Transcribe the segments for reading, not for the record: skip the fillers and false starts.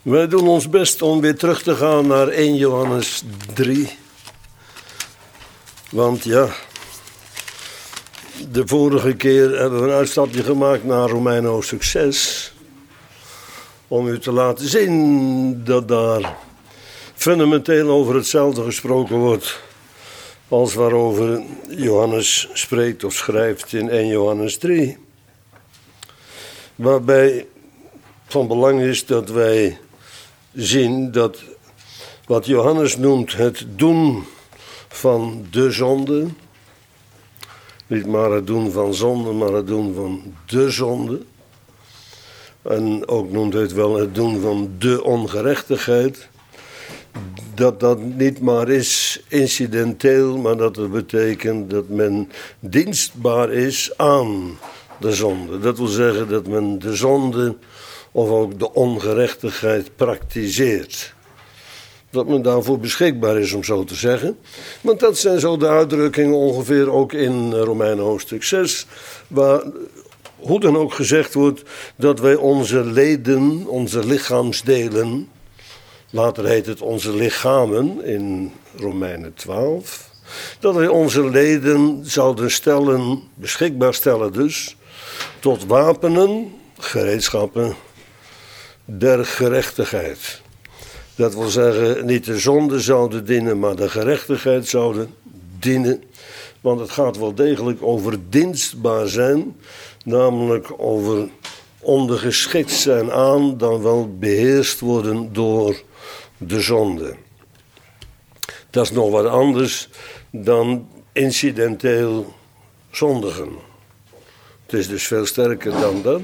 Wij doen ons best om weer terug te gaan naar 1 Johannes 3. Want ja, de vorige keer hebben we een uitstapje gemaakt naar Romeinen hoofdstuk 6. Om u te laten zien dat daar fundamenteel over hetzelfde gesproken wordt als waarover Johannes spreekt of schrijft in 1 Johannes 3. Waarbij van belang is dat wij zien dat wat Johannes noemt het doen van de zonde, niet maar het doen van zonde, maar het doen van de zonde. En ook noemt hij het wel het doen van de ongerechtigheid. Dat niet maar is incidenteel, maar dat het betekent dat men dienstbaar is aan de zonde. Dat wil zeggen dat men de zonde of ook de ongerechtigheid praktiseert. Dat men daarvoor beschikbaar is, om zo te zeggen. Want dat zijn zo de uitdrukkingen ongeveer ook in Romeinen hoofdstuk 6, waar hoe dan ook gezegd wordt dat wij onze leden, onze lichaamsdelen, later heet het onze lichamen in Romeinen 12, dat wij onze leden zouden stellen, beschikbaar stellen dus, tot wapenen, gereedschappen der gerechtigheid. Dat wil zeggen, niet de zonde zouden dienen, maar de gerechtigheid zouden dienen. Want het gaat wel degelijk over dienstbaar zijn, namelijk over ondergeschikt zijn aan, dan wel beheerst worden door de zonde. Dat is nog wat anders dan incidenteel zondigen. Het is dus veel sterker dan dat.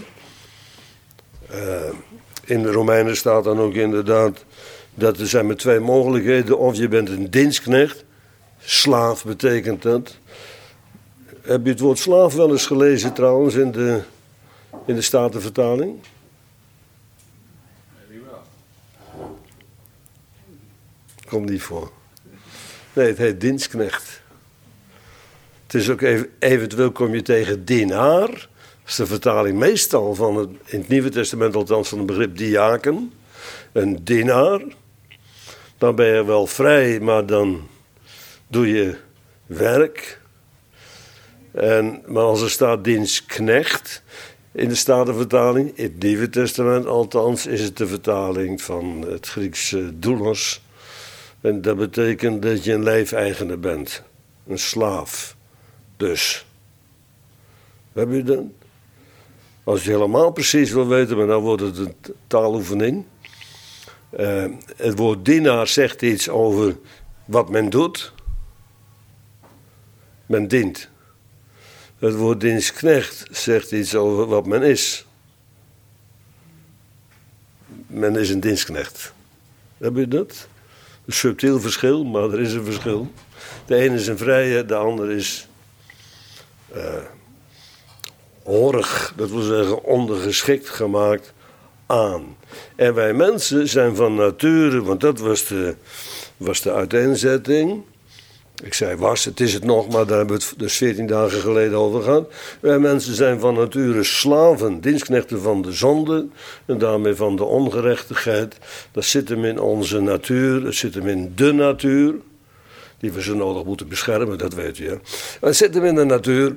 In de Romeinen staat dan ook inderdaad dat er zijn maar 2 mogelijkheden. Of je bent een dienstknecht, slaaf betekent dat. Heb je het woord slaaf wel eens gelezen trouwens in de Statenvertaling? Komt niet voor. Nee, het heet dienstknecht. Het is ook eventueel kom je tegen dienaar. Dat is de vertaling meestal van in het Nieuwe Testament althans van het begrip diaken. Een dienaar. Dan ben je wel vrij, maar dan doe je werk. Maar als er staat dienstknecht in de Statenvertaling, in het Nieuwe Testament althans, is het de vertaling van het Griekse doulos. En dat betekent dat je een lijfeigene bent. Een slaaf. Dus. Heb je dat? Als je helemaal precies wil weten, maar dan wordt het een taaloefening. Het woord dienaar zegt iets over wat men doet. Men dient. Het woord dienstknecht zegt iets over wat men is. Men is een dienstknecht. Heb je dat? Een subtiel verschil, maar er is een verschil. De ene is een vrije, de ander is horig, dat wil zeggen ondergeschikt gemaakt aan. En wij mensen zijn van nature, want dat was de uiteenzetting. Ik zei het is het nog, maar daar hebben we het dus 14 dagen geleden over gehad. Wij mensen zijn van nature slaven, dienstknechten van de zonde en daarmee van de ongerechtigheid. Dat zit hem in onze natuur, dat zit hem in de natuur, die we zo nodig moeten beschermen, dat weet u. Hè? Dat zit hem in de natuur,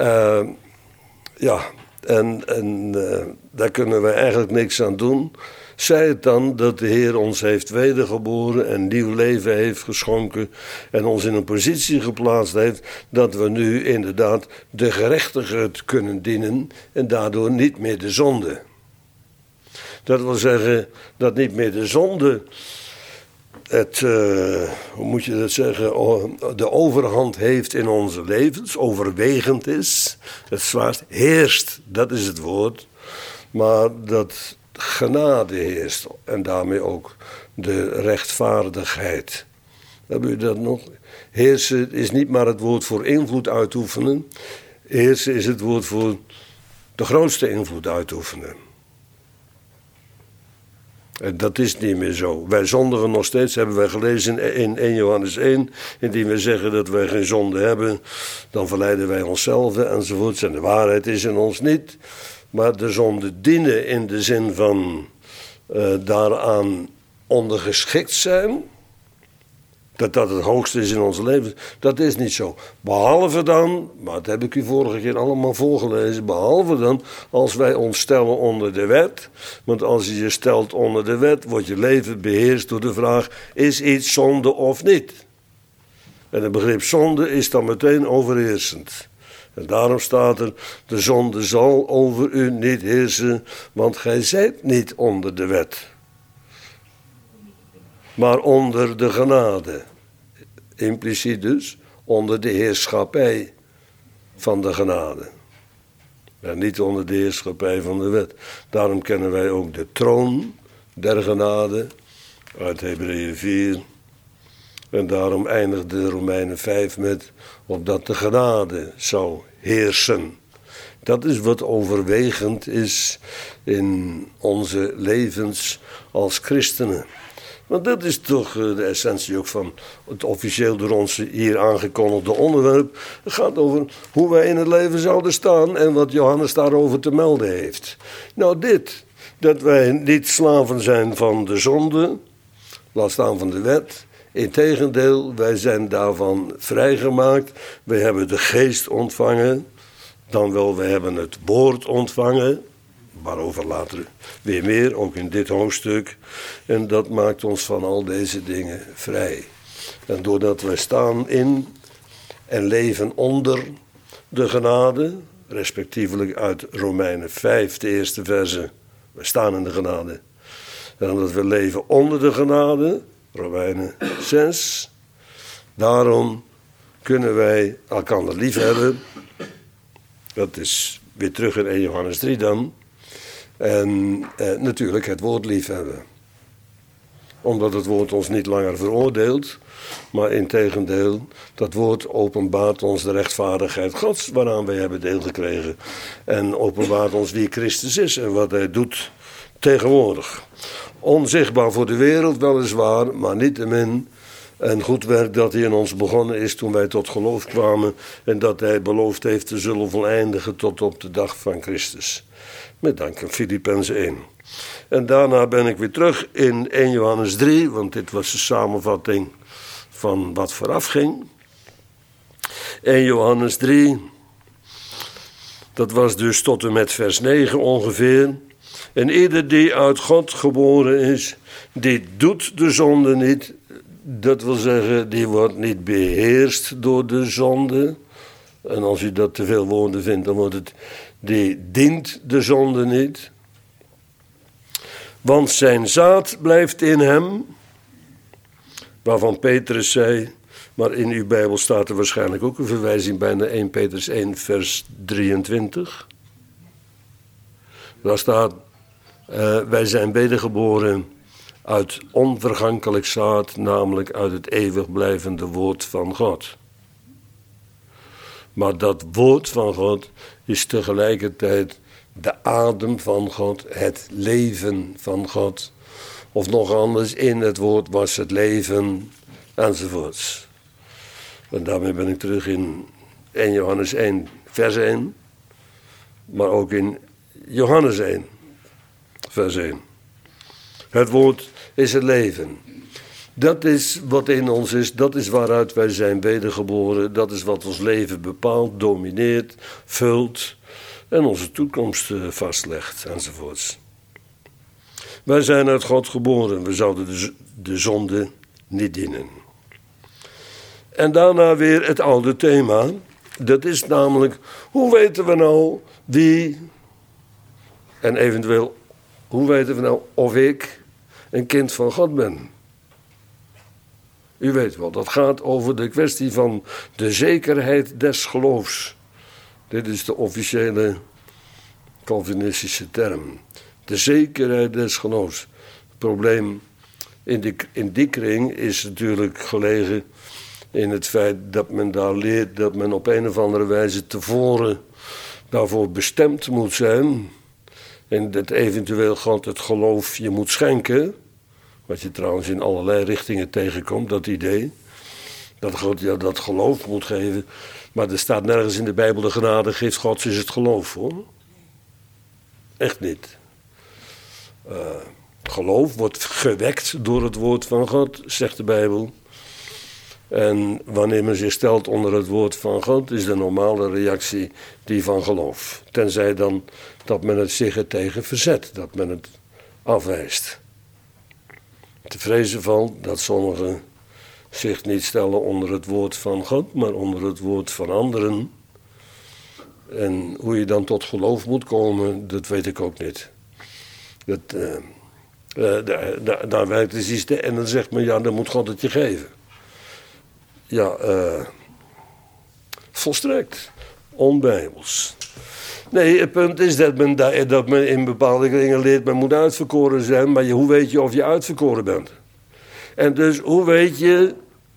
daar kunnen wij eigenlijk niks aan doen. Zij het dan dat de Heer ons heeft wedergeboren en nieuw leven heeft geschonken en ons in een positie geplaatst heeft dat we nu inderdaad de gerechtigheid kunnen dienen en daardoor niet meer de zonde. Dat wil zeggen dat niet meer de zonde de overhand heeft in onze levens, overwegend is, het zwaarst heerst, dat is het woord, maar dat genade heerst en daarmee ook de rechtvaardigheid. Hebben u dat nog? Heersen is niet maar het woord voor invloed uitoefenen. Heersen is het woord voor de grootste invloed uitoefenen. En dat is niet meer zo. Wij zondigen nog steeds, hebben wij gelezen in 1 Johannes 1. Indien we zeggen dat wij geen zonde hebben, dan verleiden wij onszelf enzovoorts. En de waarheid is in ons niet. Maar de zonde dienen in de zin van daaraan ondergeschikt zijn, dat het hoogste is in ons leven, dat is niet zo. Behalve dan, maar dat heb ik u vorige keer allemaal voorgelezen, behalve dan als wij ons stellen onder de wet. Want als je je stelt onder de wet, wordt je leven beheerst door de vraag, is iets zonde of niet? En het begrip zonde is dan meteen overheersend. En daarom staat er, de zonde zal over u niet heersen, want gij zijt niet onder de wet, maar onder de genade. Impliciet dus onder de heerschappij van de genade. En niet onder de heerschappij van de wet. Daarom kennen wij ook de troon der genade uit Hebreeën 4. En daarom eindigde Romeinen 5 met opdat de genade zou heersen. Dat is wat overwegend is in onze levens als christenen. Want dat is toch de essentie ook van het officieel door ons hier aangekondigde onderwerp. Het gaat over hoe wij in het leven zouden staan en wat Johannes daarover te melden heeft. Nou dit, dat wij niet slaven zijn van de zonde, laat staan van de wet. Integendeel, wij zijn daarvan vrijgemaakt. Wij hebben de geest ontvangen. Dan wel, wij hebben het woord ontvangen. Waarover later weer meer, ook in dit hoofdstuk. En dat maakt ons van al deze dingen vrij. En doordat wij staan in en leven onder de genade, respectievelijk uit Romeinen 5, de eerste verse. We staan in de genade. En omdat we leven onder de genade, Romeinen 6. Daarom kunnen wij elkaar lief hebben. Dat is weer terug in 1 Johannes 3 dan. En natuurlijk het woord lief hebben. Omdat het woord ons niet langer veroordeelt. Maar integendeel, dat woord openbaart ons de rechtvaardigheid Gods waaraan wij hebben deel gekregen. En openbaart ons wie Christus is en wat hij doet tegenwoordig. Onzichtbaar voor de wereld weliswaar, maar niettemin een goed werk dat hij in ons begonnen is toen wij tot geloof kwamen. En dat hij beloofd heeft te zullen voleindigen tot op de dag van Christus. Met dank aan Filippenzen 1. En daarna ben ik weer terug in 1 Johannes 3, want dit was de samenvatting van wat vooraf ging. 1 Johannes 3, dat was dus tot en met vers 9 ongeveer. En ieder die uit God geboren is, die doet de zonde niet. Dat wil zeggen, die wordt niet beheerst door de zonde. En als u dat te veel woorden vindt, dan wordt het, die dient de zonde niet. Want zijn zaad blijft in hem, waarvan Petrus zei, maar in uw Bijbel staat er waarschijnlijk ook een verwijzing bij naar 1 Petrus 1 vers 23. Daar staat, wij zijn wedergeboren uit onvergankelijk zaad, namelijk uit het eeuwig blijvende woord van God. Maar dat woord van God is tegelijkertijd de adem van God, het leven van God. Of nog anders, in het woord was het leven, enzovoorts. En daarmee ben ik terug in 1 Johannes 1, vers 1. Maar ook in Johannes 1, vers 1. Het woord is het leven. Dat is wat in ons is, dat is waaruit wij zijn wedergeboren. Dat is wat ons leven bepaalt, domineert, vult en onze toekomst vastlegt, enzovoorts. Wij zijn uit God geboren, we zouden de zonde niet dienen. En daarna weer het oude thema, dat is namelijk, hoe weten we nou wie, en eventueel, hoe weten we nou of ik een kind van God ben? U weet wel, dat gaat over de kwestie van de zekerheid des geloofs. Dit is de officiële Calvinistische term. De zekerheid des geloofs. Het probleem in die kring is natuurlijk gelegen in het feit dat men daar leert dat men op een of andere wijze tevoren daarvoor bestemd moet zijn. En dat eventueel God het geloof je moet schenken. Wat je trouwens in allerlei richtingen tegenkomt, dat idee. Dat God je dat geloof moet geven. Maar er staat nergens in de Bijbel de genade geeft God is het geloof, hoor. Echt niet. Geloof wordt gewekt door het woord van God, zegt de Bijbel. En wanneer men zich stelt onder het woord van God, is de normale reactie die van geloof. Tenzij dan dat men het zich er tegen verzet, dat men het afwijst. Te vrezen valt dat sommigen zich niet stellen onder het woord van God, maar onder het woord van anderen. En hoe je dan tot geloof moet komen, dat weet ik ook niet. Daar werkt het iets en dan zegt men, ja, dan moet God het je geven. Ja, volstrekt onbijbels. Nee, het punt is dat men in bepaalde kringen leert, men moet uitverkoren zijn, maar hoe weet je of je uitverkoren bent? En dus hoe weet je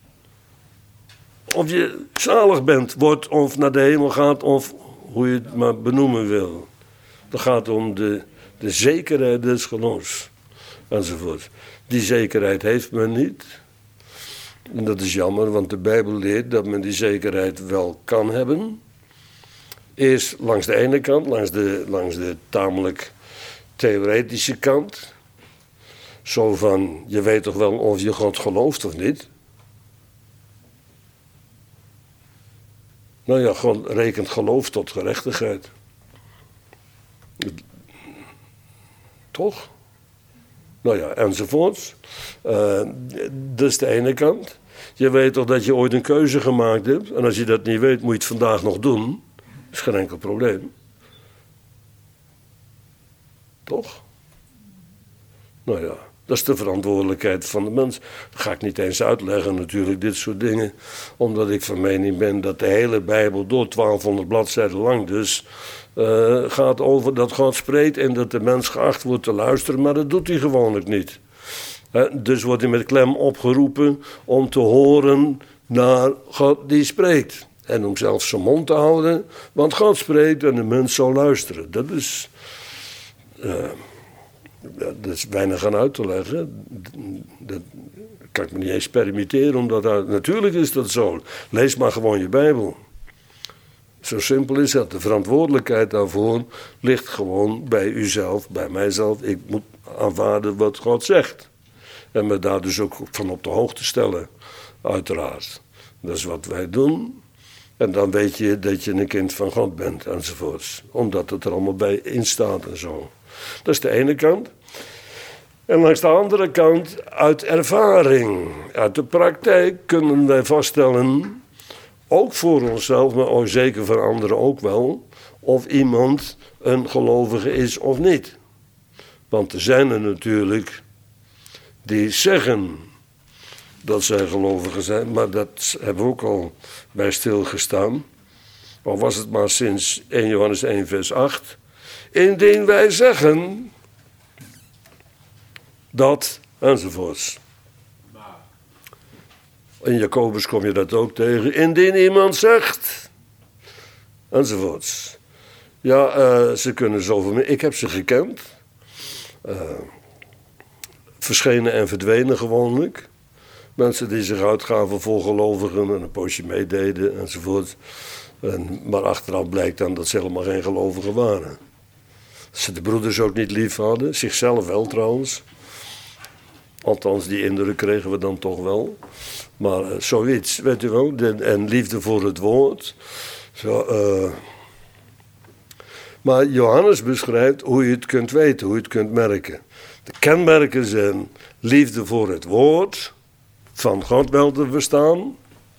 of je zalig bent, wordt of naar de hemel gaat, of hoe je het maar benoemen wil. Dat gaat om de zekerheid des geloofs, enzovoort. Die zekerheid heeft men niet. En dat is jammer, want de Bijbel leert dat men die zekerheid wel kan hebben. Eerst langs de ene kant, langs de tamelijk theoretische kant. Zo van, je weet toch wel of je God gelooft of niet? Nou ja, God rekent geloof tot gerechtigheid. Toch? Nou ja, enzovoorts. Dat is de ene kant. Je weet toch dat je ooit een keuze gemaakt hebt. En als je dat niet weet, moet je het vandaag nog doen. Dat is geen enkel probleem. Toch? Nou ja, dat is de verantwoordelijkheid van de mens. Dat ga ik niet eens uitleggen natuurlijk, dit soort dingen. Omdat ik van mening ben dat de hele Bijbel door 1200 bladzijden lang dus gaat over dat God spreekt en dat de mens geacht wordt te luisteren, maar dat doet hij gewoonlijk niet. Dus wordt hij met klem opgeroepen om te horen naar God die spreekt. En om zelfs zijn mond te houden, want God spreekt en de mens zal luisteren. Dat is weinig aan uit te leggen. Dat kan ik me niet eens permitteren, omdat natuurlijk is dat zo. Lees maar gewoon je Bijbel. Zo simpel is dat. De verantwoordelijkheid daarvoor ligt gewoon bij uzelf, bij mijzelf. Ik moet aanvaarden wat God zegt. En me daar dus ook van op de hoogte stellen, uiteraard. Dat is wat wij doen. En dan weet je dat je een kind van God bent, enzovoorts. Omdat het er allemaal bij in staat en zo. Dat is de ene kant. En langs de andere kant, uit ervaring, uit de praktijk, kunnen wij vaststellen, ook voor onszelf, maar ook zeker voor anderen ook wel, of iemand een gelovige is of niet. Want er zijn er natuurlijk die zeggen dat zij gelovigen zijn, maar dat hebben we ook al bij stilgestaan. Al was het maar sinds 1 Johannes 1 vers 8. Indien wij zeggen dat, enzovoorts. In Jacobus kom je dat ook tegen. Indien iemand zegt, enzovoorts. Ja, ze kunnen zoveel meer. Ik heb ze gekend. Verschenen en verdwenen gewoonlijk. Mensen die zich uitgaven voor gelovigen en een poosje meededen enzovoort. Maar achteraf blijkt dan dat ze helemaal geen gelovigen waren. Dat ze de broeders ook niet lief hadden. Zichzelf wel trouwens. Althans, die indruk kregen we dan toch wel. Maar zoiets, weet u wel. En liefde voor het woord. Zo, maar Johannes beschrijft hoe je het kunt weten, hoe je het kunt merken. De kenmerken zijn liefde voor het woord, van God wel te verstaan.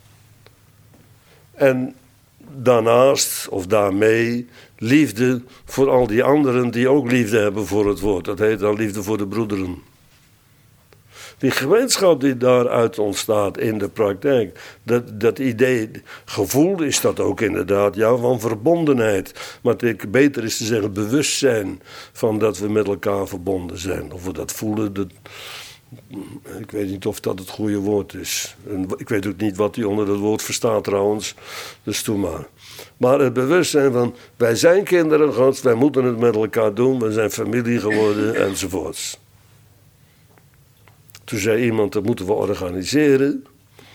En daarnaast, of daarmee, liefde voor al die anderen die ook liefde hebben voor het woord. Dat heet dan liefde voor de broederen. Die gemeenschap die daaruit ontstaat in de praktijk, dat idee, gevoel is dat ook inderdaad, ja, van verbondenheid. Maar het beter is te zeggen bewustzijn van dat we met elkaar verbonden zijn. Of we dat voelen, ik weet niet of dat het goede woord is. En ik weet ook niet wat hij onder dat woord verstaat trouwens, dus doe maar. Maar het bewustzijn van, wij zijn kinderen Gods, wij moeten het met elkaar doen, we zijn familie geworden, enzovoorts. Toen zei iemand, dat moeten we organiseren.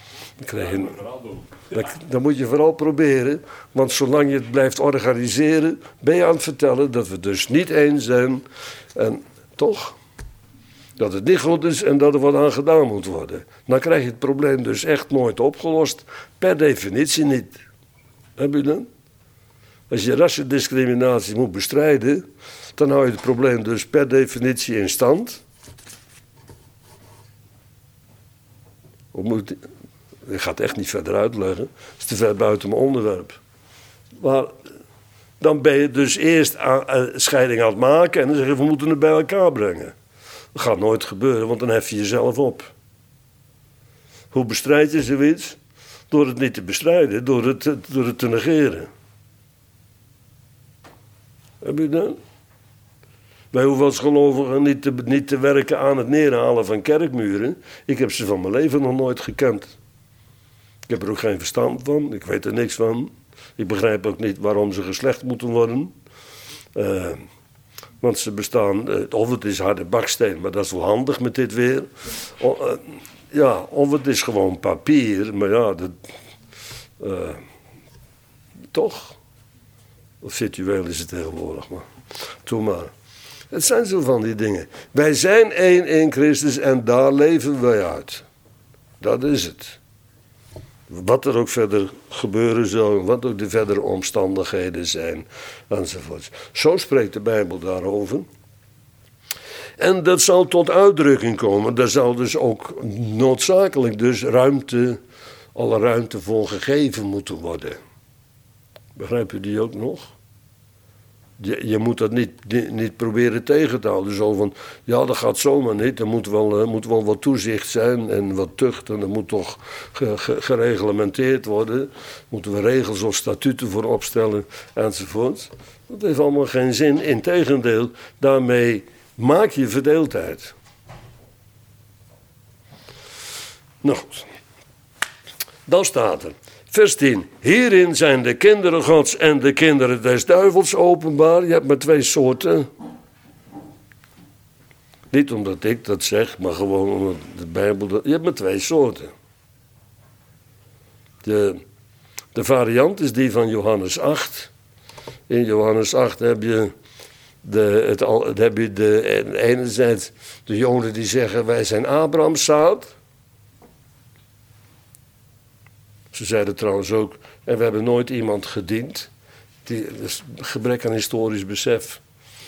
Dan moet je vooral proberen. Want zolang je het blijft organiseren, ben je aan het vertellen dat we dus niet eens zijn. En toch? Dat het niet goed is en dat er wat aan gedaan moet worden. Dan krijg je het probleem dus echt nooit opgelost. Per definitie niet. Heb je dat? Als je rassendiscriminatie moet bestrijden, dan hou je het probleem dus per definitie in stand. Ik ga het echt niet verder uitleggen. Het is te ver buiten mijn onderwerp. Maar dan ben je dus eerst scheiding aan het maken en dan zeg je, we moeten het bij elkaar brengen. Dat gaat nooit gebeuren, want dan hef je jezelf op. Hoe bestrijd je zoiets? Door het niet te bestrijden, door het te negeren. Heb je dat? Wij hoeven als gelovigen niet te werken aan het neerhalen van kerkmuren. Ik heb ze van mijn leven nog nooit gekend. Ik heb er ook geen verstand van, ik weet er niks van. Ik begrijp ook niet waarom ze geslecht moeten worden. Want ze bestaan, of het is harde baksteen, maar dat is wel handig met dit weer. Of het is gewoon papier, maar ja, toch. Of virtueel is het tegenwoordig, maar doe maar. Het zijn zo van die dingen. Wij zijn één in Christus en daar leven wij uit. Dat is het. Wat er ook verder gebeuren zal, wat ook de verdere omstandigheden zijn, enzovoorts. Zo spreekt de Bijbel daarover. En dat zal tot uitdrukking komen. Daar zal dus ook noodzakelijk dus alle ruimte voor gegeven moeten worden. Begrijp je die ook nog? Je moet dat niet proberen tegen te houden. Zo van, ja, dat gaat zomaar niet. Er moet wel wat toezicht zijn en wat tucht. En er moet toch gereglementeerd worden. Moeten we regels of statuten voor opstellen, enzovoort. Dat heeft allemaal geen zin. Integendeel, daarmee maak je verdeeldheid. Nou goed. Dan staat er. Vers 10. Hierin zijn de kinderen Gods en de kinderen des duivels openbaar. Je hebt maar 2 soorten. Niet omdat ik dat zeg, maar gewoon omdat de Bijbel... Je hebt maar 2 soorten. De variant is die van Johannes 8. In Johannes 8 heb je enerzijds de Joden die zeggen wij zijn Abrahams zaad. Ze zeiden trouwens ook, en we hebben nooit iemand gediend. Dus gebrek aan historisch besef.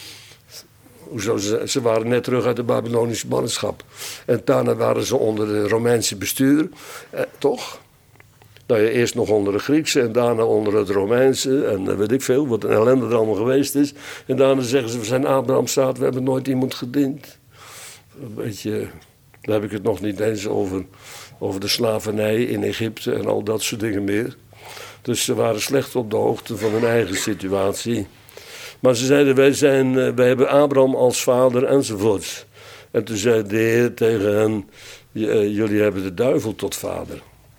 Ze waren net terug uit de Babylonische ballingschap. En daarna waren ze onder de Romeinse bestuur. Toch? Nou ja, eerst nog onder de Griekse en daarna onder het Romeinse. En weet ik veel, wat een ellende er allemaal geweest is. En daarna zeggen ze, we zijn Abrahams zaad, we hebben nooit iemand gediend. Een beetje, daar heb ik het nog niet eens over de slavernij in Egypte en al dat soort dingen meer. Dus ze waren slecht op de hoogte van hun eigen situatie. Maar ze zeiden, wij hebben Abraham als vader enzovoorts. En toen zei de Heer tegen hen, jullie hebben de duivel tot vader.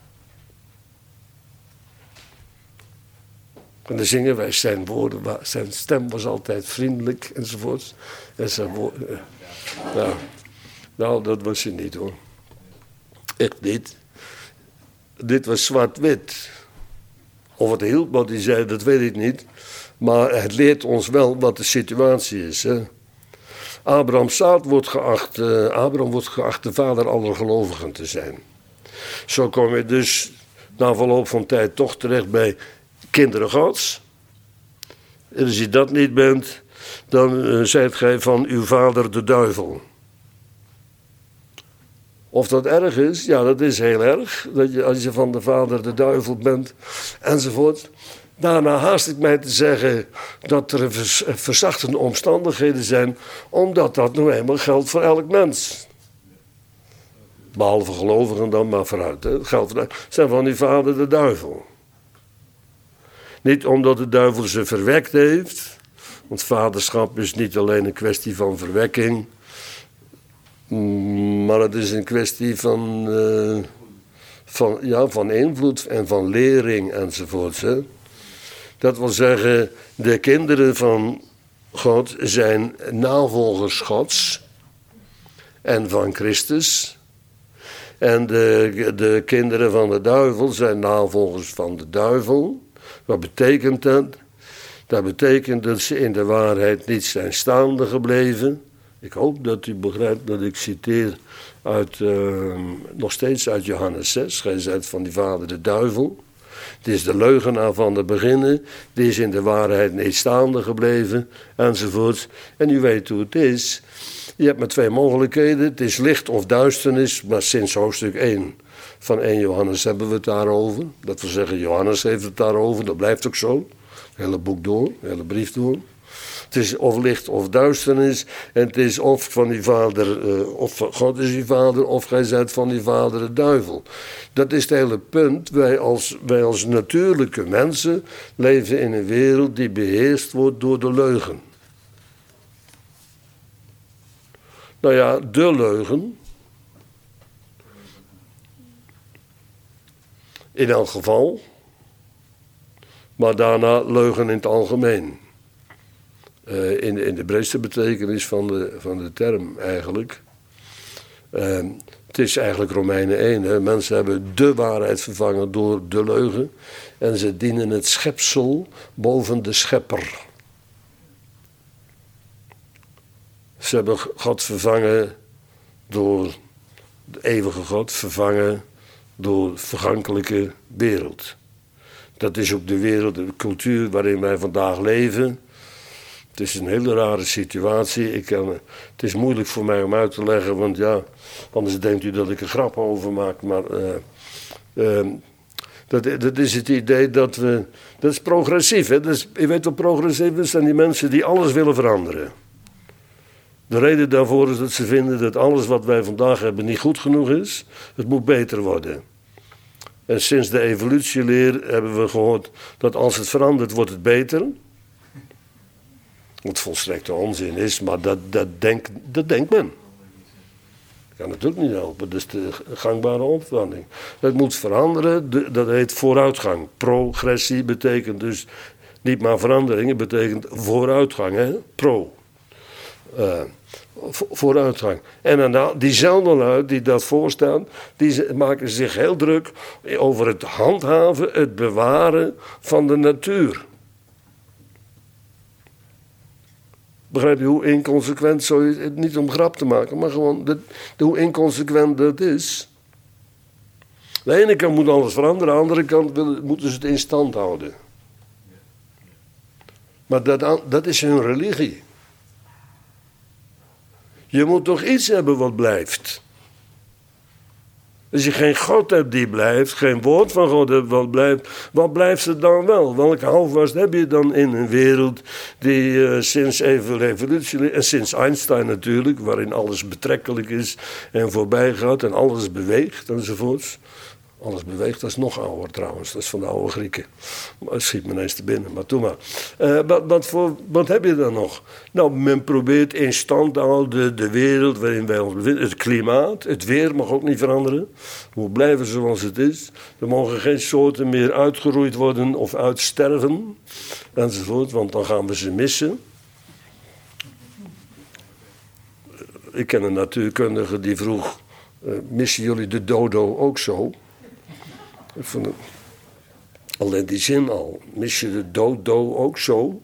En dan zingen wij zijn stem was altijd vriendelijk enzovoorts. En zijn woorden, nou, dat was hij niet hoor. Echt niet. Dit was zwart-wit. Of het hielp wat hij zei, dat weet ik niet. Maar het leert ons wel wat de situatie is. Hè? Abraham wordt geacht de vader aller gelovigen te zijn. Zo kom je dus na verloop van tijd toch terecht bij kinderen Gods. En als je dat niet bent, dan zijt gij van uw vader de duivel. Of dat erg is, ja, dat is heel erg. Als je van de vader de duivel bent, enzovoort. Daarna haast ik mij te zeggen dat er verzachtende omstandigheden zijn, omdat dat nou eenmaal geldt voor elk mens. Behalve gelovigen dan, maar vooruit. Hè. Het geldt zijn van die vader de duivel. Niet omdat de duivel ze verwekt heeft, want vaderschap is niet alleen een kwestie van verwekking, maar het is een kwestie van invloed en van lering enzovoorts. Hè. Dat wil zeggen, de kinderen van God zijn navolgers Gods en van Christus. En de kinderen van de duivel zijn navolgers van de duivel. Wat betekent dat? Dat betekent dat ze in de waarheid niet zijn staande gebleven. Ik hoop dat u begrijpt dat ik citeer nog steeds uit Johannes 6. Gij zijt van die vader de duivel. Het is de leugenaar van het beginnen. Die is in de waarheid niet staande gebleven. Enzovoort. En u weet hoe het is. Je hebt maar twee mogelijkheden. Het is licht of duisternis. Maar sinds hoofdstuk 1 van 1 Johannes hebben we het daarover. Dat wil zeggen, Johannes heeft het daarover. Dat blijft ook zo. Het hele boek door. De hele brief door. Het is of licht of duisternis. En het is of van die vader, of God is die vader, of gij zijt van die vader de duivel. Dat is het hele punt. Wij als natuurlijke mensen leven in een wereld die beheerst wordt door de leugen. Nou ja, de leugen. In elk geval. Maar daarna leugen in het algemeen. In de breedste betekenis van de term eigenlijk. Het is eigenlijk Romeinen 1. Hè. Mensen hebben de waarheid vervangen door de leugen. En ze dienen het schepsel boven de schepper. Ze hebben God vervangen door de eeuwige God. Vervangen door de vergankelijke wereld. Dat is ook de wereld, de cultuur waarin wij vandaag leven. Het is een hele rare situatie. Het is moeilijk voor mij om uit te leggen, want ja, anders denkt u dat ik er grap over maak. Maar dat is het idee dat we. Dat is progressief, hè? Dus, je weet wat progressief is? Zijn die mensen die alles willen veranderen. De reden daarvoor is dat ze vinden dat alles wat wij vandaag hebben niet goed genoeg is. Het moet beter worden. En sinds de evolutieleer hebben we gehoord dat als het verandert, wordt het beter. Wat volstrekte onzin is, maar dat denkt men. Dat kan natuurlijk niet helpen, dat is de gangbare opvatting. Het moet veranderen, dat heet vooruitgang. Progressie betekent dus niet maar verandering, het betekent vooruitgang. Hè? Vooruitgang. En dan diezelfde lui die dat voorstaan, die maken zich heel druk over het handhaven, het bewaren van de natuur. Begrijp je hoe inconsequent, zo is het niet om grap te maken, maar gewoon hoe inconsequent dat is. Aan de ene kant moet alles veranderen, aan de andere kant moeten ze het in stand houden. Maar dat is hun religie. Je moet toch iets hebben wat blijft. Als je geen God hebt die blijft, geen woord van God hebt wat blijft er dan wel? Welke houvast heb je dan in een wereld die sinds evolutie, en sinds Einstein natuurlijk, waarin alles betrekkelijk is en voorbij gaat en alles beweegt enzovoorts. Alles beweegt, dat is nog ouder trouwens, dat is van de oude Grieken. Maar het schiet me ineens te binnen, maar doe maar. Wat heb je dan nog? Nou, men probeert in stand te houden de wereld waarin wij ons bevinden. Het klimaat, het weer mag ook niet veranderen. Het moet blijven zoals het is. Er mogen geen soorten meer uitgeroeid worden of uitsterven. Enzovoort, want dan gaan we ze missen. Ik ken een natuurkundige die vroeg, missen jullie de dodo ook zo? Alleen die zin al. Mis je de dodo ook zo?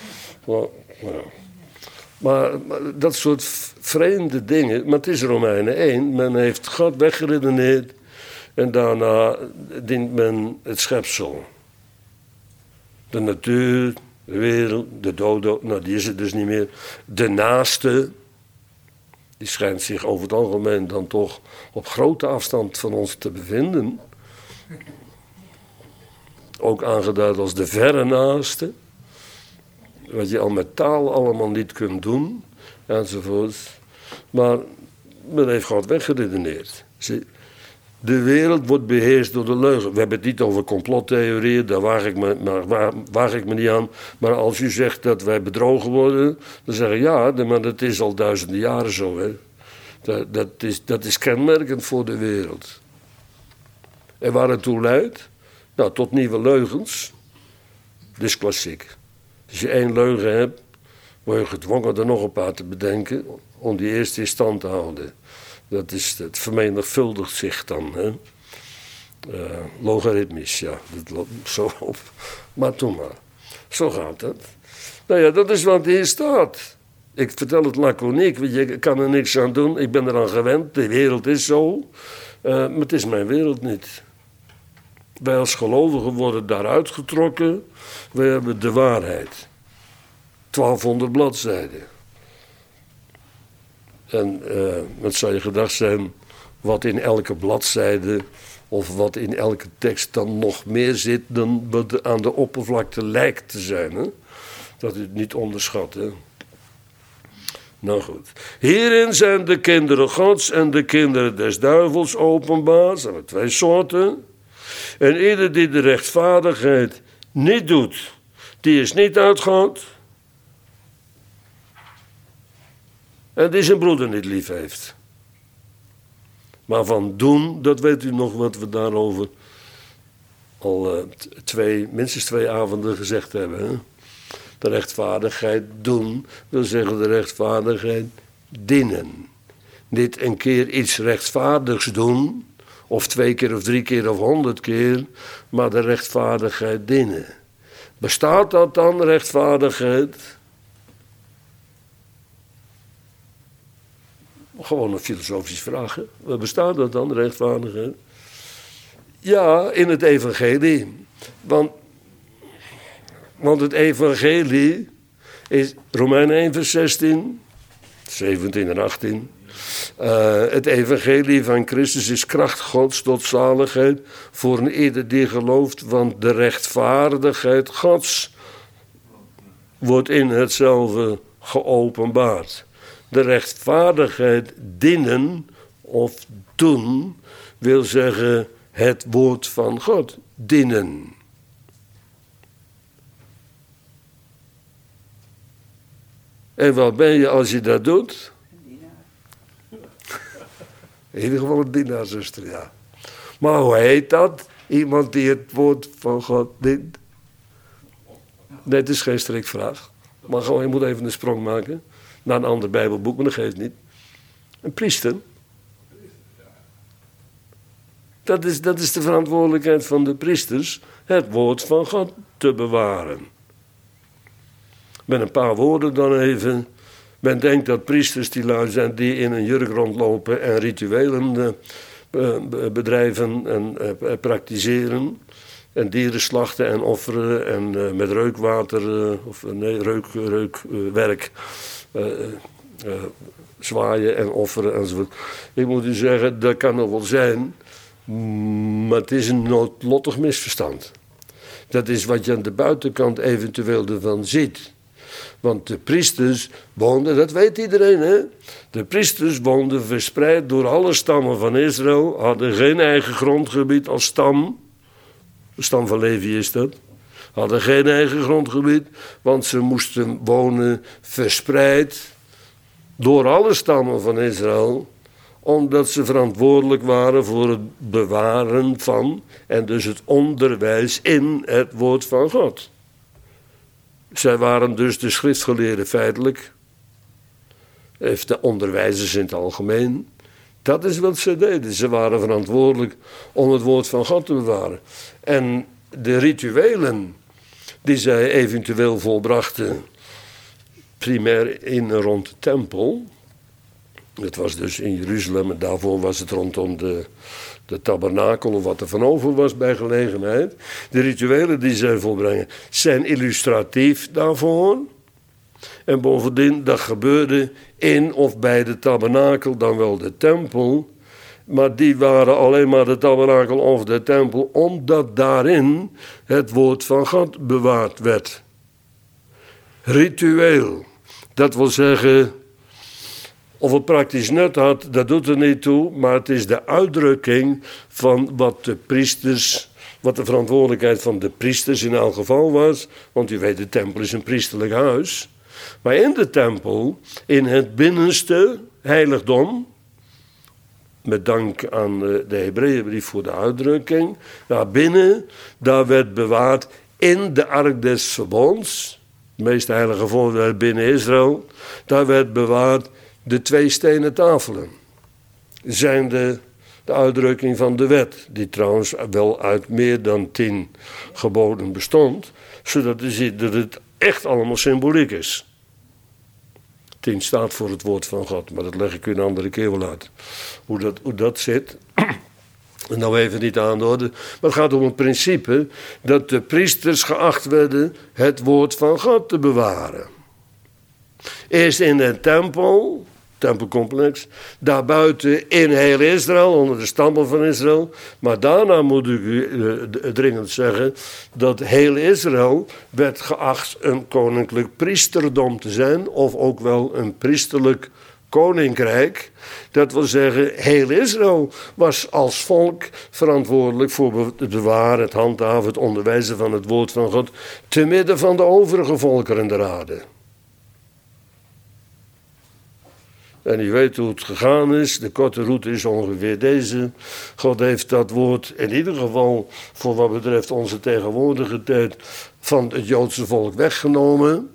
Maar dat soort vreemde dingen. Maar het is Romeinen 1. Men heeft God weggeredeneerd. En daarna dient men het schepsel. De natuur, de wereld, de dodo. Nou, die is het dus niet meer. De naaste. Die schijnt zich over het algemeen dan toch op grote afstand van ons te bevinden. Ook aangeduid als de verre naaste. Wat je al met taal allemaal niet kunt doen. Enzovoort. Maar men heeft God weggeredeneerd. De wereld wordt beheerst door de leugen. We hebben het niet over complottheorieën, daar waag ik me niet aan. Maar als u zegt dat wij bedrogen worden, dan zeggen ja, maar dat is al duizenden jaren zo. Hè. Dat is kenmerkend voor de wereld. En waar het toe leidt? Nou, tot nieuwe leugens. Dat is klassiek. Als je één leugen hebt, word je gedwongen er nog een paar te bedenken om die eerste in stand te houden. Het vermenigvuldigt zich dan. Hè? Logaritmisch, ja. Dat loopt zo op. Maar toen maar. Zo gaat het. Nou ja, dat is wat hier staat. Ik vertel het laconiek, want je kan er niks aan doen. Ik ben eraan gewend, de wereld is zo. Maar het is mijn wereld niet. Wij als gelovigen worden daaruit getrokken. Wij hebben de waarheid. 1200 bladzijden. En het zou je gedacht zijn wat in elke bladzijde of wat in elke tekst dan nog meer zit dan wat aan de oppervlakte lijkt te zijn. Hè? Dat u het niet onderschat. Hè? Nou goed. Hierin zijn de kinderen Gods en de kinderen des duivels openbaar. Dat zijn er 2 soorten. En ieder die de rechtvaardigheid niet doet, die is niet uit God. En die zijn broeder niet lief heeft. Maar van doen, dat weet u nog wat we daarover al minstens 2 avonden gezegd hebben. Hè? De rechtvaardigheid doen, wil zeggen de rechtvaardigheid dienen. Niet een keer iets rechtvaardigs doen, of 2 keer of 3 keer of 100 keer, maar de rechtvaardigheid dienen. Bestaat dat dan, rechtvaardigheid? Gewoon een filosofische vraag. Wat bestaat dat dan, rechtvaardigheid? Ja, in het evangelie. Want het evangelie is Romeinen 1 vers 16, 17 en 18. Het evangelie van Christus is kracht Gods tot zaligheid voor een ieder die gelooft, want de rechtvaardigheid Gods wordt in hetzelfde geopenbaard. De rechtvaardigheid dienen of doen wil zeggen het woord van God dienen. En wat ben je als je dat doet? In ieder geval een dienaar, zuster, ja. Maar hoe heet dat? Iemand die het woord van God dient? Nee, het is geen strikvraag. Maar gewoon, je moet even een sprong maken naar een ander Bijbelboek, maar dat geeft niet. Een priester. Dat is de verantwoordelijkheid van de priesters, het woord van God te bewaren. Met een paar woorden dan even. Men denkt dat priesters die lui zijn die in een jurk rondlopen en rituelen bedrijven en praktiseren. En dieren slachten en offeren en met reukwater, reukwerk zwaaien en offeren enzovoort. Ik moet u zeggen, dat kan nog wel zijn, maar het is een noodlottig misverstand. Dat is wat je aan de buitenkant eventueel ervan ziet. Want de priesters woonden, dat weet iedereen, hè? De priesters woonden verspreid door alle stammen van Israël, hadden geen eigen grondgebied als stam. De stam van Levi is dat. Hadden geen eigen grondgebied, want ze moesten wonen verspreid door alle stammen van Israël, omdat ze verantwoordelijk waren voor het bewaren van en dus het onderwijs in het woord van God. Zij waren dus de schriftgeleerden feitelijk, of de onderwijzers in het algemeen. Dat is wat ze deden. Ze waren verantwoordelijk om het woord van God te bewaren. En de rituelen die zij eventueel volbrachten, primair in en rond de tempel. Het was dus in Jeruzalem en daarvoor was het rondom de tabernakel of wat er van over was bij gelegenheid. De rituelen die zij volbrengen zijn illustratief daarvoor. En bovendien, dat gebeurde in of bij de tabernakel, dan wel de tempel. Maar die waren alleen maar de tabernakel of de tempel, omdat daarin het woord van God bewaard werd. Ritueel, dat wil zeggen, of het praktisch nut had, dat doet er niet toe, maar het is de uitdrukking van wat de priesters, wat de verantwoordelijkheid van de priesters in elk geval was. Want u weet, de tempel is een priesterlijk huis. Maar in de tempel, in het binnenste heiligdom, met dank aan de Hebreeënbrief voor de uitdrukking, daar binnen, daar werd bewaard in de ark des verbonds, het meest heilige voorwerp binnen Israël, daar werd bewaard de 2 stenen tafelen. Zijn de uitdrukking van de wet, die trouwens wel uit meer dan 10 geboden bestond, zodat u ziet dat het echt allemaal symboliek is. 10 staat voor het woord van God, maar dat leg ik u een andere keer wel uit. Hoe dat zit. Nou even niet aan de orde. Maar het gaat om het principe dat de priesters geacht werden het woord van God te bewaren. Eerst in de tempelcomplex, daarbuiten in heel Israël, onder de stammen van Israël. Maar daarna moet ik u dringend zeggen dat heel Israël werd geacht een koninklijk priesterdom te zijn, of ook wel een priesterlijk koninkrijk. Dat wil zeggen, heel Israël was als volk verantwoordelijk voor het bewaren, het handhaven, het onderwijzen van het woord van God, te midden van de overige volkeren der aarde. En u weet hoe het gegaan is. De korte route is ongeveer deze. God heeft dat woord in ieder geval voor wat betreft onze tegenwoordige tijd van het Joodse volk weggenomen.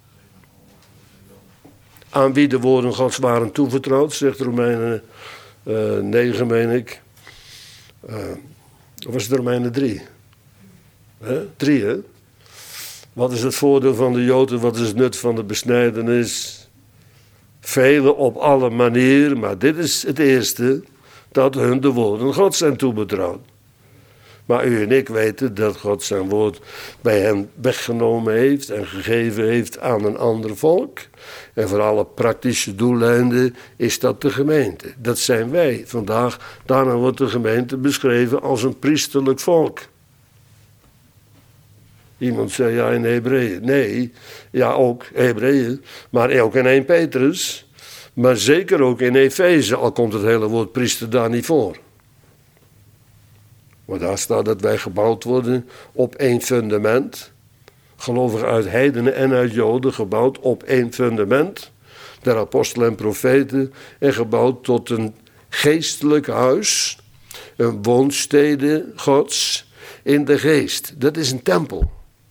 Aan wie de woorden Gods waren toevertrouwd, zegt Romeinen 9, meen ik. Of was het Romeinen 3? 3, hè? Wat is het voordeel van de Joden? Wat is het nut van de besnijdenis? Velen op alle manieren, maar dit is het eerste, dat hun de woorden God zijn toebetrouwd. Maar u en ik weten dat God zijn woord bij hen weggenomen heeft en gegeven heeft aan een ander volk. En voor alle praktische doeleinden is dat de gemeente. Dat zijn wij vandaag. Daarna wordt de gemeente beschreven als een priesterlijk volk. Iemand zei ja in Hebreeën. Nee, ja ook Hebreeën, maar ook in 1 Petrus. Maar zeker ook in Efeze, al komt het hele woord priester daar niet voor. Maar daar staat dat wij gebouwd worden op 1 fundament. Gelovigen uit heidenen en uit Joden, gebouwd op 1 fundament. Der apostelen en profeten. En gebouwd tot een geestelijk huis. Een woonstede Gods in de geest. Dat is een tempel.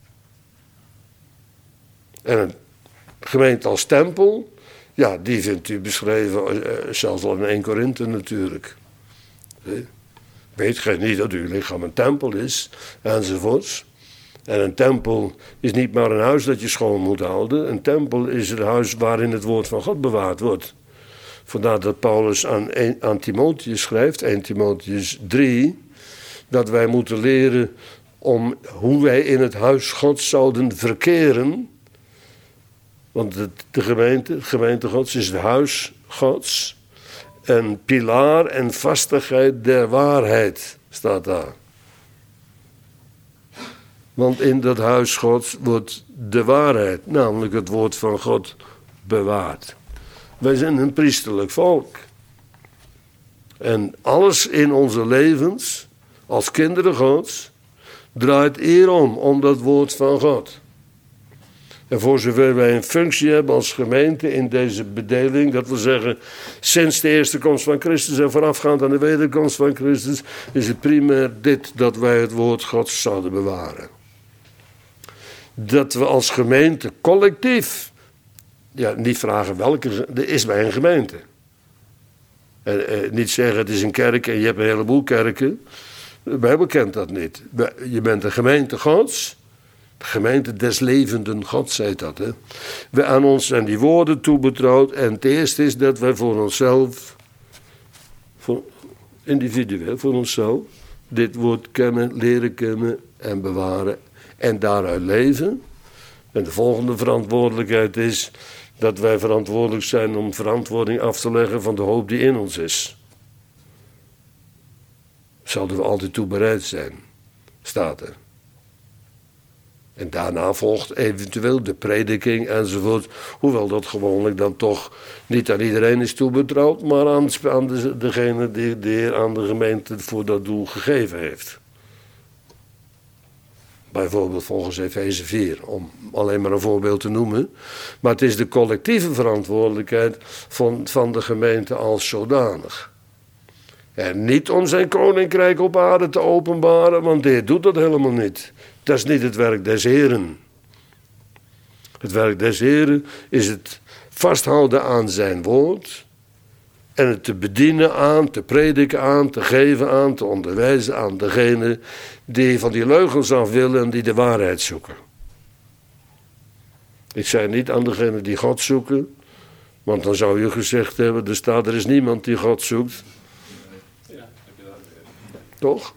En een gemeente als tempel, ja, die vindt u beschreven, zelfs al in 1 Korinthe natuurlijk. Weet gij niet dat uw lichaam een tempel is, enzovoorts. En een tempel is niet maar een huis dat je schoon moet houden. Een tempel is het huis waarin het woord van God bewaard wordt. Vandaar dat Paulus aan Timotheus schrijft, 1 Timotheus 3, dat wij moeten leren om hoe wij in het huis Gods zouden verkeren. Want de gemeente Gods is het huis Gods. Een pilaar en vastigheid der waarheid staat daar. Want in dat huis Gods wordt de waarheid, namelijk het woord van God, bewaard. Wij zijn een priesterlijk volk. En alles in onze levens, als kinderen Gods, draait eer om dat woord van God. En voor zover wij een functie hebben als gemeente in deze bedeling, dat wil zeggen, sinds de eerste komst van Christus en voorafgaand aan de wederkomst van Christus, is het primair dit, dat wij het woord Gods zouden bewaren. Dat we als gemeente collectief, ja, niet vragen welke, er is bij een gemeente. En niet zeggen het is een kerk en je hebt een heleboel kerken. De Bijbel kent dat niet. Je bent een gemeente Gods. De gemeente des levenden Gods, heet dat. Hè? We aan ons zijn die woorden toebetrouwd. En het eerste is dat wij voor onszelf, individueel voor onszelf, dit woord kennen, leren kennen en bewaren. En daaruit leven. En de volgende verantwoordelijkheid is dat wij verantwoordelijk zijn om verantwoording af te leggen van de hoop die in ons is. Zouden we altijd toe bereid zijn, staat er. En daarna volgt eventueel de prediking enzovoort. Hoewel dat gewoonlijk dan toch niet aan iedereen is toebetrouwd, maar aan degene die de Heer aan de gemeente voor dat doel gegeven heeft. Bijvoorbeeld volgens Efeze 4, om alleen maar een voorbeeld te noemen. Maar het is de collectieve verantwoordelijkheid van de gemeente als zodanig. En niet om zijn koninkrijk op aarde te openbaren, want de Heer doet dat helemaal niet. Dat is niet het werk des Heren. Het werk des Heren is het vasthouden aan zijn woord. En het te bedienen aan, te prediken aan, te geven aan, te onderwijzen aan degene die van die leugens af willen en die de waarheid zoeken. Ik zei niet aan degene die God zoeken, Want dan zou je gezegd hebben, er is niemand die God zoekt. Toch?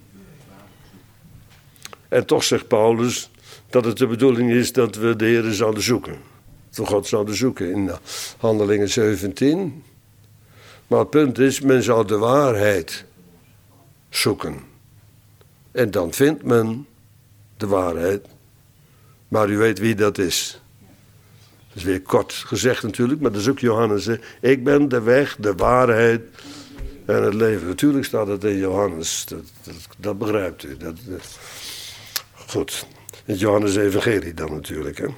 En toch zegt Paulus dat het de bedoeling is dat we de Heer zouden zoeken. Dat we God zouden zoeken in Handelingen 17. Maar het punt is, men zou de waarheid zoeken. En dan vindt men de waarheid. Maar u weet wie dat is. Dat is weer kort gezegd natuurlijk, maar dat is ook Johannes. Hè? Ik ben de weg, de waarheid en het leven. Natuurlijk staat het in Johannes. Dat begrijpt u. Goed. Het Johannes Evangelie dan natuurlijk. Hè?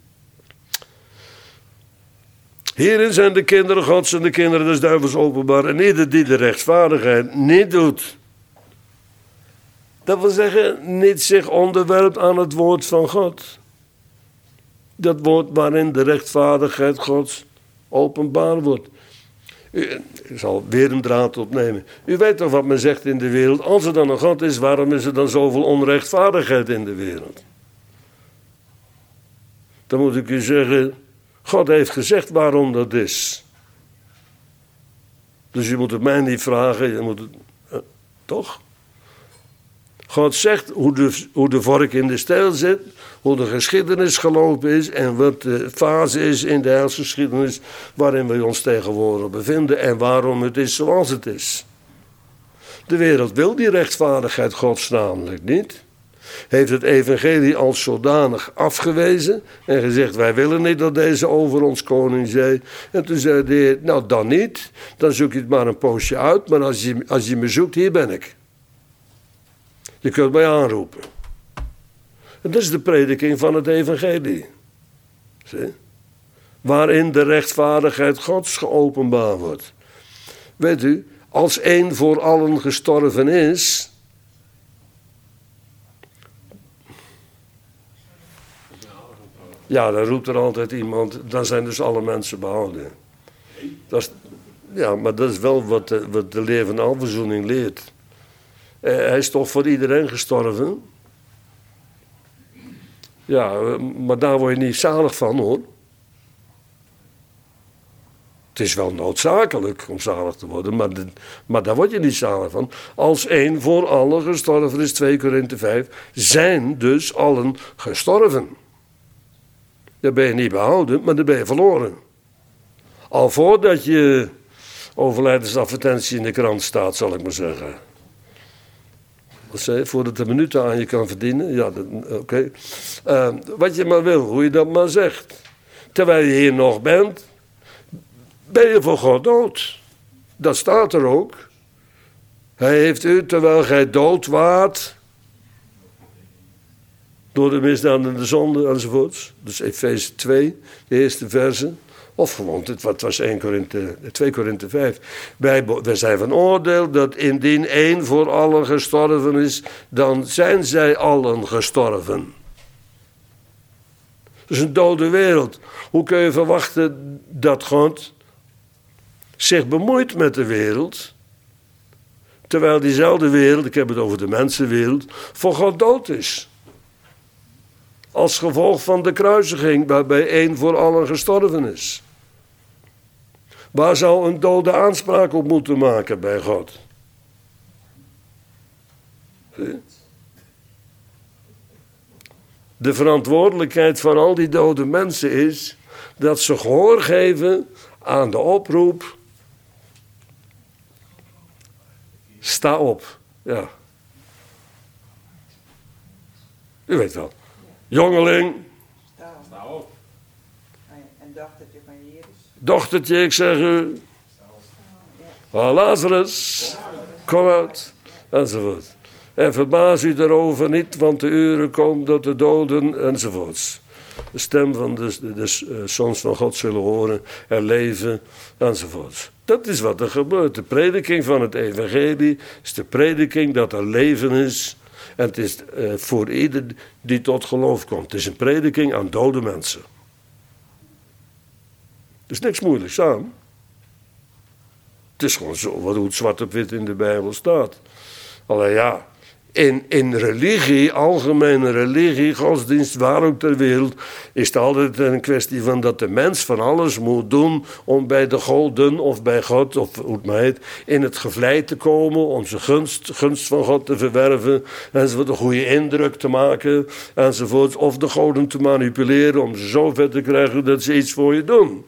Hierin zijn de kinderen Gods en de kinderen des duivels openbaar. En ieder die de rechtvaardigheid niet doet. Dat wil zeggen, niet zich onderwerpt aan het woord van God. Dat woord waarin de rechtvaardigheid Gods openbaar wordt. Ik zal weer een draad opnemen. U weet toch wat men zegt in de wereld. Als er dan een God is, waarom is er dan zoveel onrechtvaardigheid in de wereld? Dan moet ik u zeggen, God heeft gezegd waarom dat is. Dus je moet het mij niet vragen, je moet het, toch? God zegt hoe de vork in de stijl zit, hoe de geschiedenis gelopen is en wat de fase is in de heilsgeschiedenis waarin we ons tegenwoordig bevinden en waarom het is zoals het is. De wereld wil die rechtvaardigheid Gods namelijk niet. Heeft het evangelie als zodanig afgewezen en gezegd, wij willen niet dat deze over ons koning zij. En toen zei de Heer, nou dan niet, dan zoek je het maar een poosje uit, maar als je me zoekt, hier ben ik. Je kunt mij aanroepen. En dat is de prediking van het evangelie. Zie? Waarin de rechtvaardigheid Gods geopenbaard wordt. Weet u, als één voor allen gestorven is. Ja, dan roept er altijd iemand, dan zijn dus alle mensen behouden. Ja, maar dat is wel wat de leer van alverzoening leert. Hij is toch voor iedereen gestorven? Ja, maar daar word je niet zalig van, hoor. Het is wel noodzakelijk om zalig te worden, maar daar word je niet zalig van. Als één voor allen gestorven is, 2 Korinthe 5, zijn dus allen gestorven. Dan ben je niet behouden, maar dan ben je verloren. Al voordat je overlijdensadvertentie in de krant staat, zal ik maar zeggen. Wat zei je? Voordat de minuten aan je kan verdienen? Ja, oké. Wat je maar wil, hoe je dat maar zegt. Terwijl je hier nog bent, ben je voor God dood. Dat staat er ook. Hij heeft u, terwijl gij dood waart, door de misdaad en de zonde enzovoorts. Dus Efeze 2, de eerste verse. Of gewoon, wat was 2 Korinthe 5. Wij zijn van oordeel dat indien één voor allen gestorven is, dan zijn zij allen gestorven. Dat is een dode wereld. Hoe kun je verwachten dat God zich bemoeit met de wereld, terwijl diezelfde wereld, ik heb het over de mensenwereld, voor God dood is? Als gevolg van de kruisiging, waarbij één voor allen gestorven is. Waar zou een dode aanspraak op moeten maken bij God? De verantwoordelijkheid van al die dode mensen is dat ze gehoor geven aan de oproep. Sta op. Ja. U weet wel. Jongeling. Sta op. En dochtertje van Jezus. Dochtertje, ik zeg u. Lazarus, kom uit. Enzovoort. En verbaas u daarover niet, want de uren komt dat de doden, enzovoorts. De stem van de Sons van God zullen horen, er leven, enzovoorts. Dat is wat er gebeurt. De prediking van het evangelie is de prediking dat er leven is. En het is voor ieder die tot geloof komt. Het is een prediking aan dode mensen. Er is niks moeilijks aan. Het is gewoon zo hoe het zwart op wit in de Bijbel staat. Alleen ja, In religie, algemene religie, godsdienst, waar ook ter wereld, is het altijd een kwestie van dat de mens van alles moet doen om bij de goden of bij God, of hoe het maar heet, in het gevlei te komen, om zijn gunst van God te verwerven, enzovoort, een goede indruk te maken, enzovoort, of de goden te manipuleren om ze zo ver te krijgen dat ze iets voor je doen.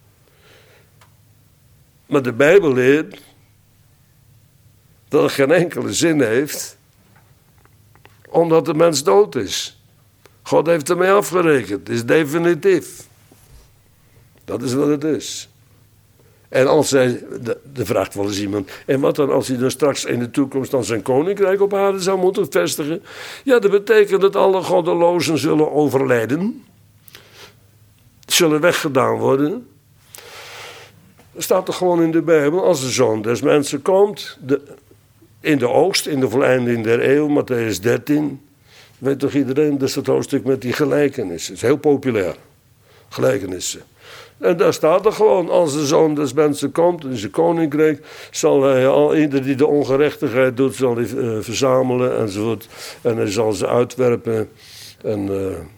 Maar de Bijbel leert dat het geen enkele zin heeft, omdat de mens dood is. God heeft ermee afgerekend. Het is definitief. Dat is wat het is. En als hij, de vraagt wel eens iemand, en wat dan als hij dan straks in de toekomst dan zijn koninkrijk op aarde zou moeten vestigen? Ja, dat betekent dat alle goddelozen zullen overlijden. Zullen weggedaan worden. Dat staat er gewoon in de Bijbel, als de Zoon des Mensen komt, in de oogst, in de voleinding der eeuw, Matthäus 13. Weet toch iedereen, dat is het hoofdstuk met die gelijkenissen. Het is heel populair. Gelijkenissen. En daar staat er gewoon, als de Zoon des Mensen komt in zijn koninkrijk, zal hij ieder die de ongerechtigheid doet, zal hij verzamelen enzovoort. En hij zal ze uitwerpen en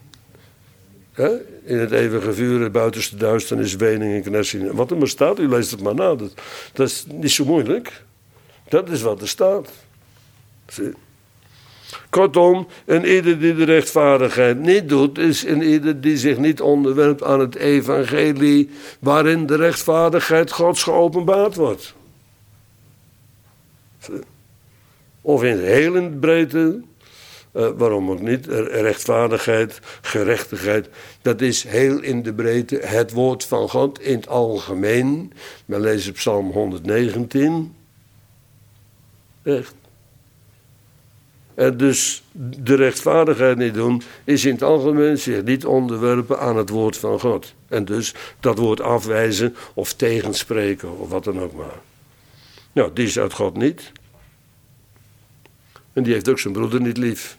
in het eeuwige vuur, het buitenste duisternis, wening en knersing. Wat er maar staat, u leest het maar na. Dat is niet zo moeilijk. Dat is wat er staat. Zie. Kortom, en ieder die de rechtvaardigheid niet doet, is en ieder die zich niet onderwerpt aan het evangelie, waarin de rechtvaardigheid Gods geopenbaard wordt. Zie. Of in heel in het breedte, waarom ook niet, rechtvaardigheid, gerechtigheid, dat is heel in de breedte het woord van God in het algemeen. We lezen Psalm 119. Echt. En dus de rechtvaardigheid niet doen, is in het algemeen zich niet onderwerpen aan het woord van God. En dus dat woord afwijzen of tegenspreken of wat dan ook maar. Nou, die is uit God niet. En die heeft ook zijn broeder niet lief.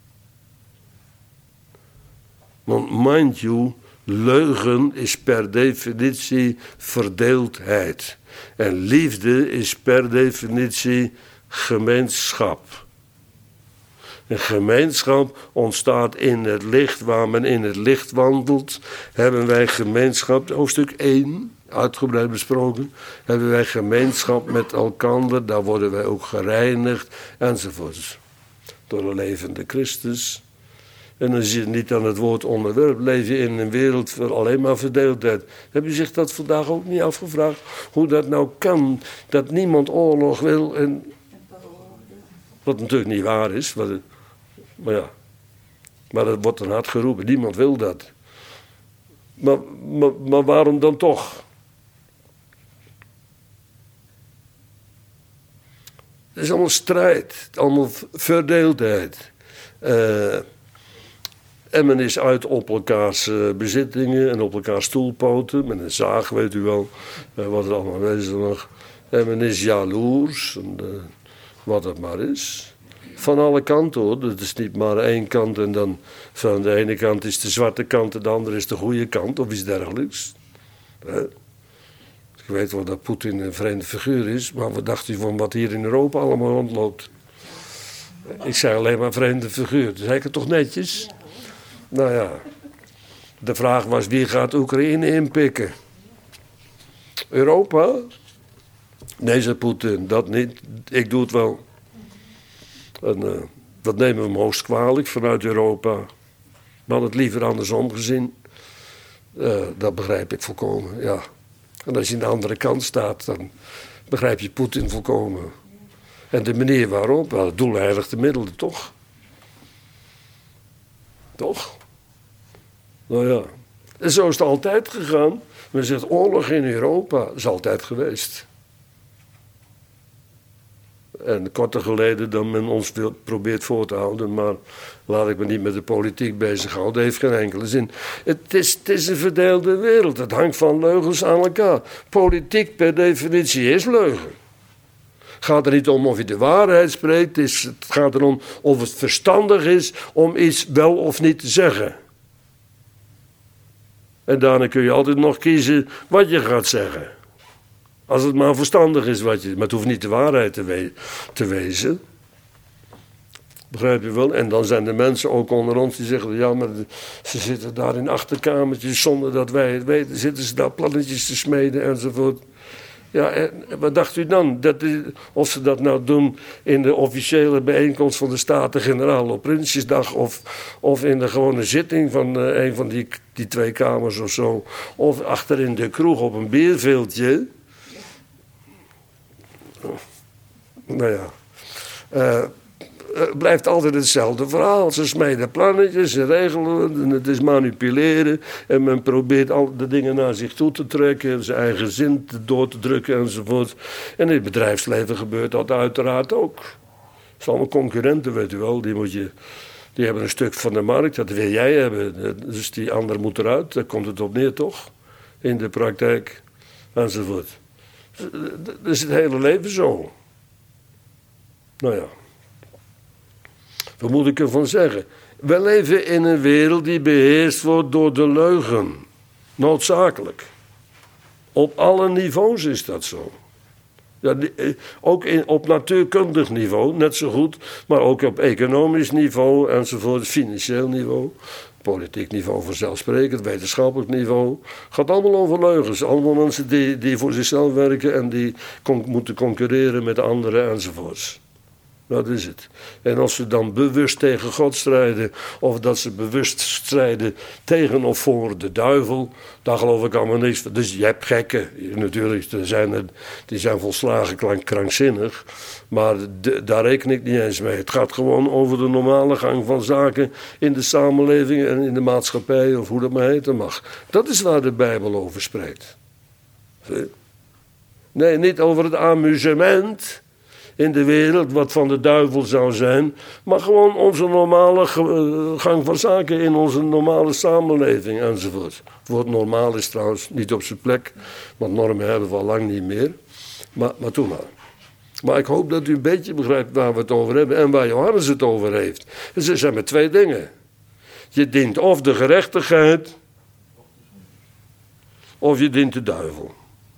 Want mind you, leugen is per definitie verdeeldheid. En liefde is per definitie gemeenschap. Een gemeenschap ontstaat in het licht, waar men in het licht wandelt. Hebben wij gemeenschap, hoofdstuk 1, uitgebreid besproken. Hebben wij gemeenschap met elkander, daar worden wij ook gereinigd, enzovoorts. Door de levende Christus. En als je niet aan het woord onderwerpt, leef je in een wereld van alleen maar verdeeldheid. Heb je zich dat vandaag ook niet afgevraagd? Hoe dat nou kan, dat niemand oorlog wil en... Wat natuurlijk niet waar is, maar ja. Maar dat wordt dan hard geroepen, niemand wil dat. Maar waarom dan toch? Het is allemaal strijd, allemaal verdeeldheid. En men is uit op elkaars bezittingen en op elkaars stoelpoten. Met een zaag, weet u wel, wat er allemaal wezen nog. En men is jaloers, wat het maar is. Van alle kanten hoor, het is niet maar één kant en dan van de ene kant is de zwarte kant en de andere is de goede kant of iets dergelijks. Ik weet wel dat Poetin een vreemde figuur is, maar wat dacht u van wat hier in Europa allemaal rondloopt? Ik zei alleen maar vreemde figuur, dat zei ik het toch netjes? Nou ja, de vraag was wie gaat Oekraïne inpikken? Europa? Nee, zei Poetin, dat niet, ik doe het wel. En dat nemen we hem hoogst kwalijk vanuit Europa. We hadden het liever andersom gezien. Dat begrijp ik volkomen, ja. En als je aan de andere kant staat, dan begrijp je Poetin volkomen. En de manier waarop, wel, het doel heiligt de middelen, toch? Toch? Nou ja. En zo is het altijd gegaan. Men zegt, oorlog in Europa is altijd geweest. En korter geleden dan men ons probeert voor te houden. Maar laat ik me niet met de politiek bezighouden. Dat heeft geen enkele zin. Het is een verdeelde wereld. Het hangt van leugens aan elkaar. Politiek per definitie is leugen. Het gaat er niet om of je de waarheid spreekt. Het gaat erom of het verstandig is om iets wel of niet te zeggen. En daarna kun je altijd nog kiezen wat je gaat zeggen. Als het maar verstandig is wat je... Maar het hoeft niet de waarheid te wezen. Begrijp je wel? En dan zijn er mensen ook onder ons die zeggen, ja, maar ze zitten daar in achterkamertjes zonder dat wij het weten. Zitten ze daar plannetjes te smeden enzovoort. Ja, en wat dacht u dan? Of ze dat nou doen in de officiële bijeenkomst van de Staten-Generaal op Prinsjesdag, of in de gewone zitting van een van die 2 kamers of zo, of achter in de kroeg op een bierveeltje. Nou ja, het blijft altijd hetzelfde verhaal. Ze smeden plannetjes, ze regelen, en het is manipuleren. En men probeert al de dingen naar zich toe te trekken, zijn eigen zin door te drukken enzovoort. En in het bedrijfsleven gebeurt dat uiteraard ook. Het zijn allemaal concurrenten, weet u wel. Die hebben een stuk van de markt, dat wil jij hebben. Dus die ander moet eruit, daar komt het op neer toch? In de praktijk enzovoort. Dat is het hele leven zo. Nou ja. Wat moet ik ervan zeggen? We leven in een wereld die beheerst wordt door de leugen. Noodzakelijk. Op alle niveaus is dat zo. Ja, ook op natuurkundig niveau, net zo goed. Maar ook op economisch niveau enzovoort. Financieel niveau. Politiek niveau vanzelfsprekend. Wetenschappelijk niveau. Het gaat allemaal over leugens. Allemaal mensen die voor zichzelf werken en die moeten concurreren met anderen enzovoorts. Dat is het. En als ze dan bewust tegen God strijden, of dat ze bewust strijden tegen of voor de duivel, daar geloof ik allemaal niks van. Dus je hebt gekken, natuurlijk, die zijn volslagen krankzinnig, maar daar reken ik niet eens mee. Het gaat gewoon over de normale gang van zaken in de samenleving en in de maatschappij, of hoe dat maar heten mag. Dat is waar de Bijbel over spreekt. Nee, niet over het amusement in de wereld, wat van de duivel zou zijn, maar gewoon onze normale gang van zaken in onze normale samenleving enzovoort. Het woord normaal is trouwens niet op zijn plek, want normen hebben we al lang niet meer. Maar toen maar. Maar ik hoop dat u een beetje begrijpt waar we het over hebben en waar Johannes het over heeft. Er zijn maar 2 dingen. Je dient of de gerechtigheid, of je dient de duivel.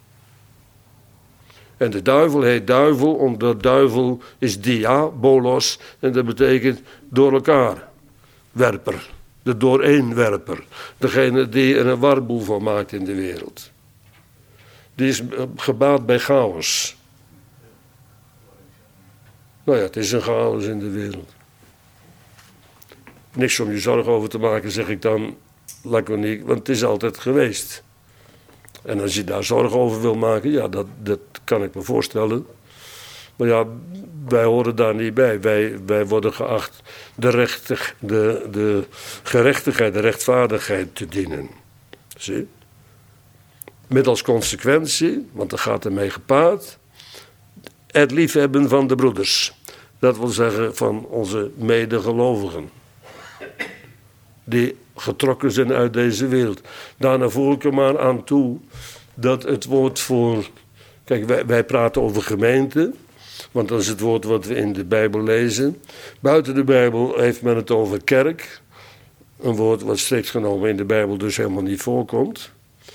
En de duivel heet duivel, omdat duivel is diabolos. En dat betekent door elkaar werper. De dooreenwerper. Degene die er een warboel van maakt in de wereld. Die is gebaat bij chaos. Nou ja, het is een chaos in de wereld. Niks om je zorgen over te maken, zeg ik dan laconiek, want het is altijd geweest. En als je daar zorgen over wil maken, ja, dat kan ik me voorstellen. Maar ja, wij horen daar niet bij. Wij worden geacht de gerechtigheid, de rechtvaardigheid te dienen. Zie? Met als consequentie, want dat gaat ermee gepaard, het liefhebben van de broeders. Dat wil zeggen van onze medegelovigen. Die getrokken zijn uit deze wereld. Daarna voer ik er maar aan toe dat het woord voor... Kijk, wij praten over gemeente, want dat is het woord wat we in de Bijbel lezen. Buiten de Bijbel heeft men het over kerk. Een woord wat strikt genomen in de Bijbel dus helemaal niet voorkomt.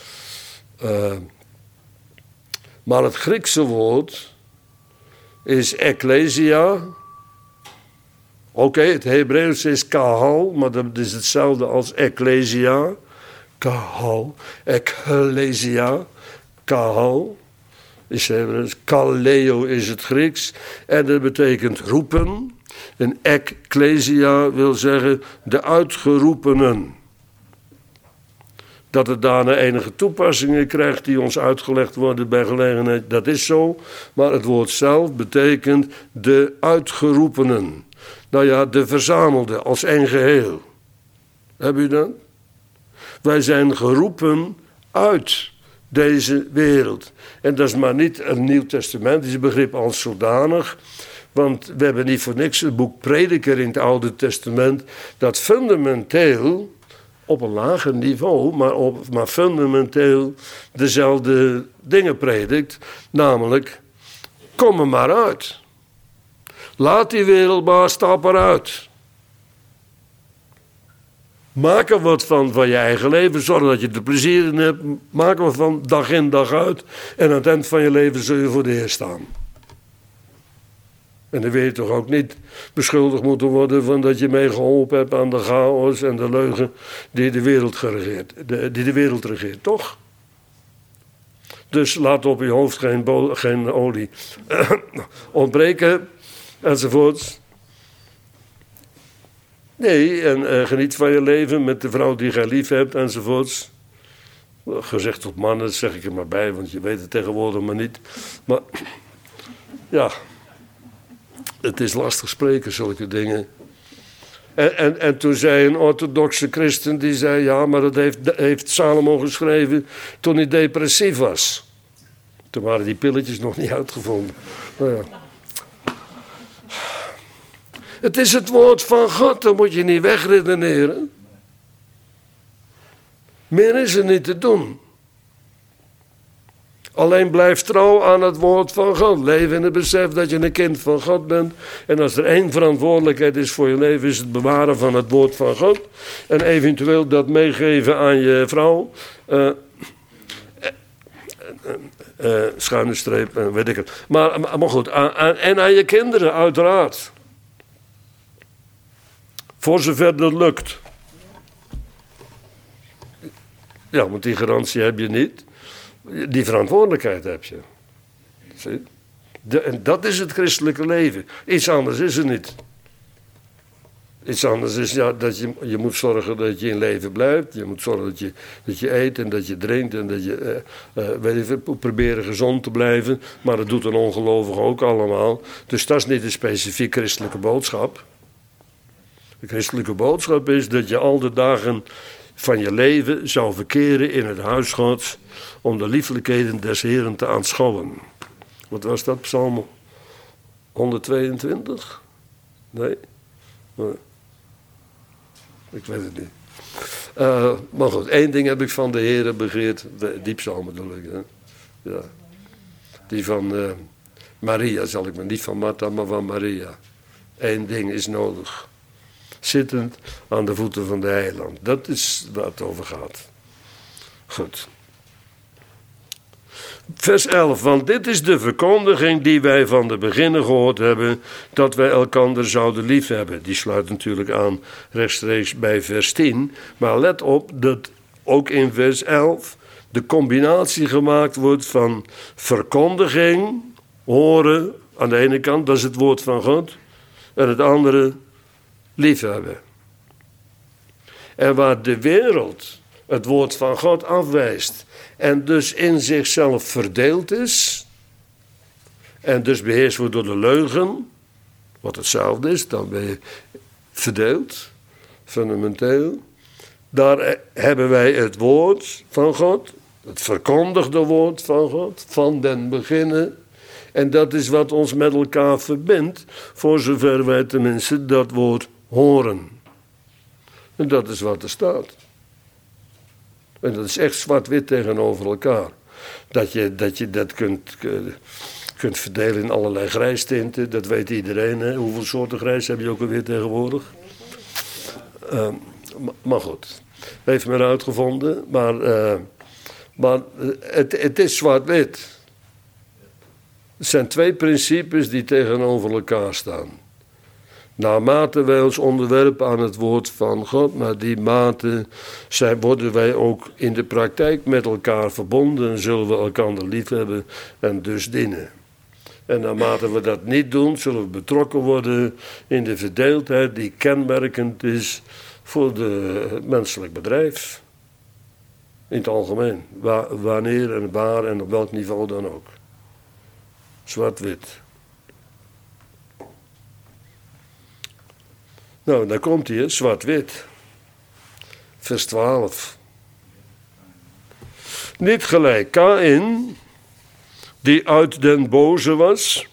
Maar het Griekse woord is ekklesia. Oké, het Hebreeuws is kahal, maar dat is hetzelfde als ekklesia. Kahal, ekklesia, kahal is Hebreeuws. Kaleo is het Grieks en dat betekent roepen. En ekklesia wil zeggen de uitgeroepenen. Dat het daarna enige toepassingen krijgt die ons uitgelegd worden bij gelegenheid, dat is zo. Maar het woord zelf betekent de uitgeroepenen. Nou ja, de verzamelde als één geheel. Heb u dat? Wij zijn geroepen uit deze wereld. En dat is maar niet een nieuwtestamentisch begrip als zodanig. Want we hebben niet voor niks het boek Prediker in het Oude Testament, dat fundamenteel, op een lager niveau, maar fundamenteel dezelfde dingen predikt. Namelijk, kom er maar uit. Laat die wereld maar, stap eruit. Maak er wat van je eigen leven. Zorg dat je er plezier in hebt. Maak er wat van dag in dag uit. En aan het eind van je leven zul je voor de Heer staan. En dan wil je toch ook niet beschuldigd moeten worden van dat je mee geholpen hebt aan de chaos en de leugen die de wereld regeert, toch? Dus laat op je hoofd geen olie ontbreken, enzovoorts. Nee, en geniet van je leven met de vrouw die je lief hebt, enzovoorts. Gezegd tot mannen, dat zeg ik er maar bij, want je weet het tegenwoordig maar niet. Maar ja, het is lastig spreken, zulke dingen. En toen zei een orthodoxe christen, die zei, ja, maar dat heeft Salomo geschreven toen hij depressief was. Toen waren die pilletjes nog niet uitgevonden. Nou ja. Het is het woord van God, dat moet je niet wegredeneren. Meer is er niet te doen. Alleen blijf trouw aan het woord van God. Leef in het besef dat je een kind van God bent. En als er één verantwoordelijkheid is voor je leven, is het bewaren van het woord van God. En eventueel dat meegeven aan je vrouw. Schuine streep, weet ik het. Maar goed, en aan je kinderen uiteraard. Voor zover dat lukt. Ja, want die garantie heb je niet. Die verantwoordelijkheid heb je. Zie? En dat is het christelijke leven. Iets anders is er niet. Iets anders is dat je moet zorgen dat je in leven blijft. Je moet zorgen dat je eet en dat je drinkt en dat je proberen gezond te blijven. Maar dat doet een ongelovige ook allemaal. Dus dat is niet een specifiek christelijke boodschap. De christelijke boodschap is dat je al de dagen van je leven zou verkeren in het huis Gods om de lieflijkheden des Heeren te aanschouwen. Wat was dat, Psalm 122? Nee? Ik weet het niet. Maar goed, één ding heb ik van de Heeren begeerd. Die psalm bedoel ik. Hè? Ja. Die van Maria zal ik maar. Niet van Martha, maar van Maria. Eén ding is nodig. Zittend aan de voeten van de heiland. Dat is waar het over gaat. Goed. Vers 11. Want dit is de verkondiging die wij van de beginnen gehoord hebben, dat wij elkander zouden liefhebben. Die sluit natuurlijk aan rechtstreeks bij vers 10. Maar let op dat ook in vers 11 de combinatie gemaakt wordt van verkondiging, horen aan de ene kant, dat is het woord van God. En het andere, liefhebben. En waar de wereld het woord van God afwijst en dus in zichzelf verdeeld is en dus beheerst wordt door de leugen, wat hetzelfde is, dan ben je verdeeld, fundamenteel. Daar hebben wij het woord van God, het verkondigde woord van God, van den beginnen. En dat is wat ons met elkaar verbindt, voor zover wij tenminste dat woord horen. En dat is wat er staat. En dat is echt zwart-wit tegenover elkaar. Dat je dat kunt verdelen in allerlei grijstinten, dat weet iedereen. Hè? Hoeveel soorten grijs heb je ook alweer tegenwoordig? Maar goed, heeft men uitgevonden. Maar het is zwart-wit. Het zijn twee principes die tegenover elkaar staan. Naarmate wij ons onderwerpen aan het woord van God, naar die mate worden wij ook in de praktijk met elkaar verbonden en zullen we elkaar lief hebben en dus dienen. En naarmate we dat niet doen, zullen we betrokken worden in de verdeeldheid die kenmerkend is voor het menselijk bedrijf. In het algemeen, wanneer en waar en op welk niveau dan ook. Zwart-wit. Nou, daar komt hij, zwart-wit. Vers 12. Niet gelijk Kaïn, die uit den boze was.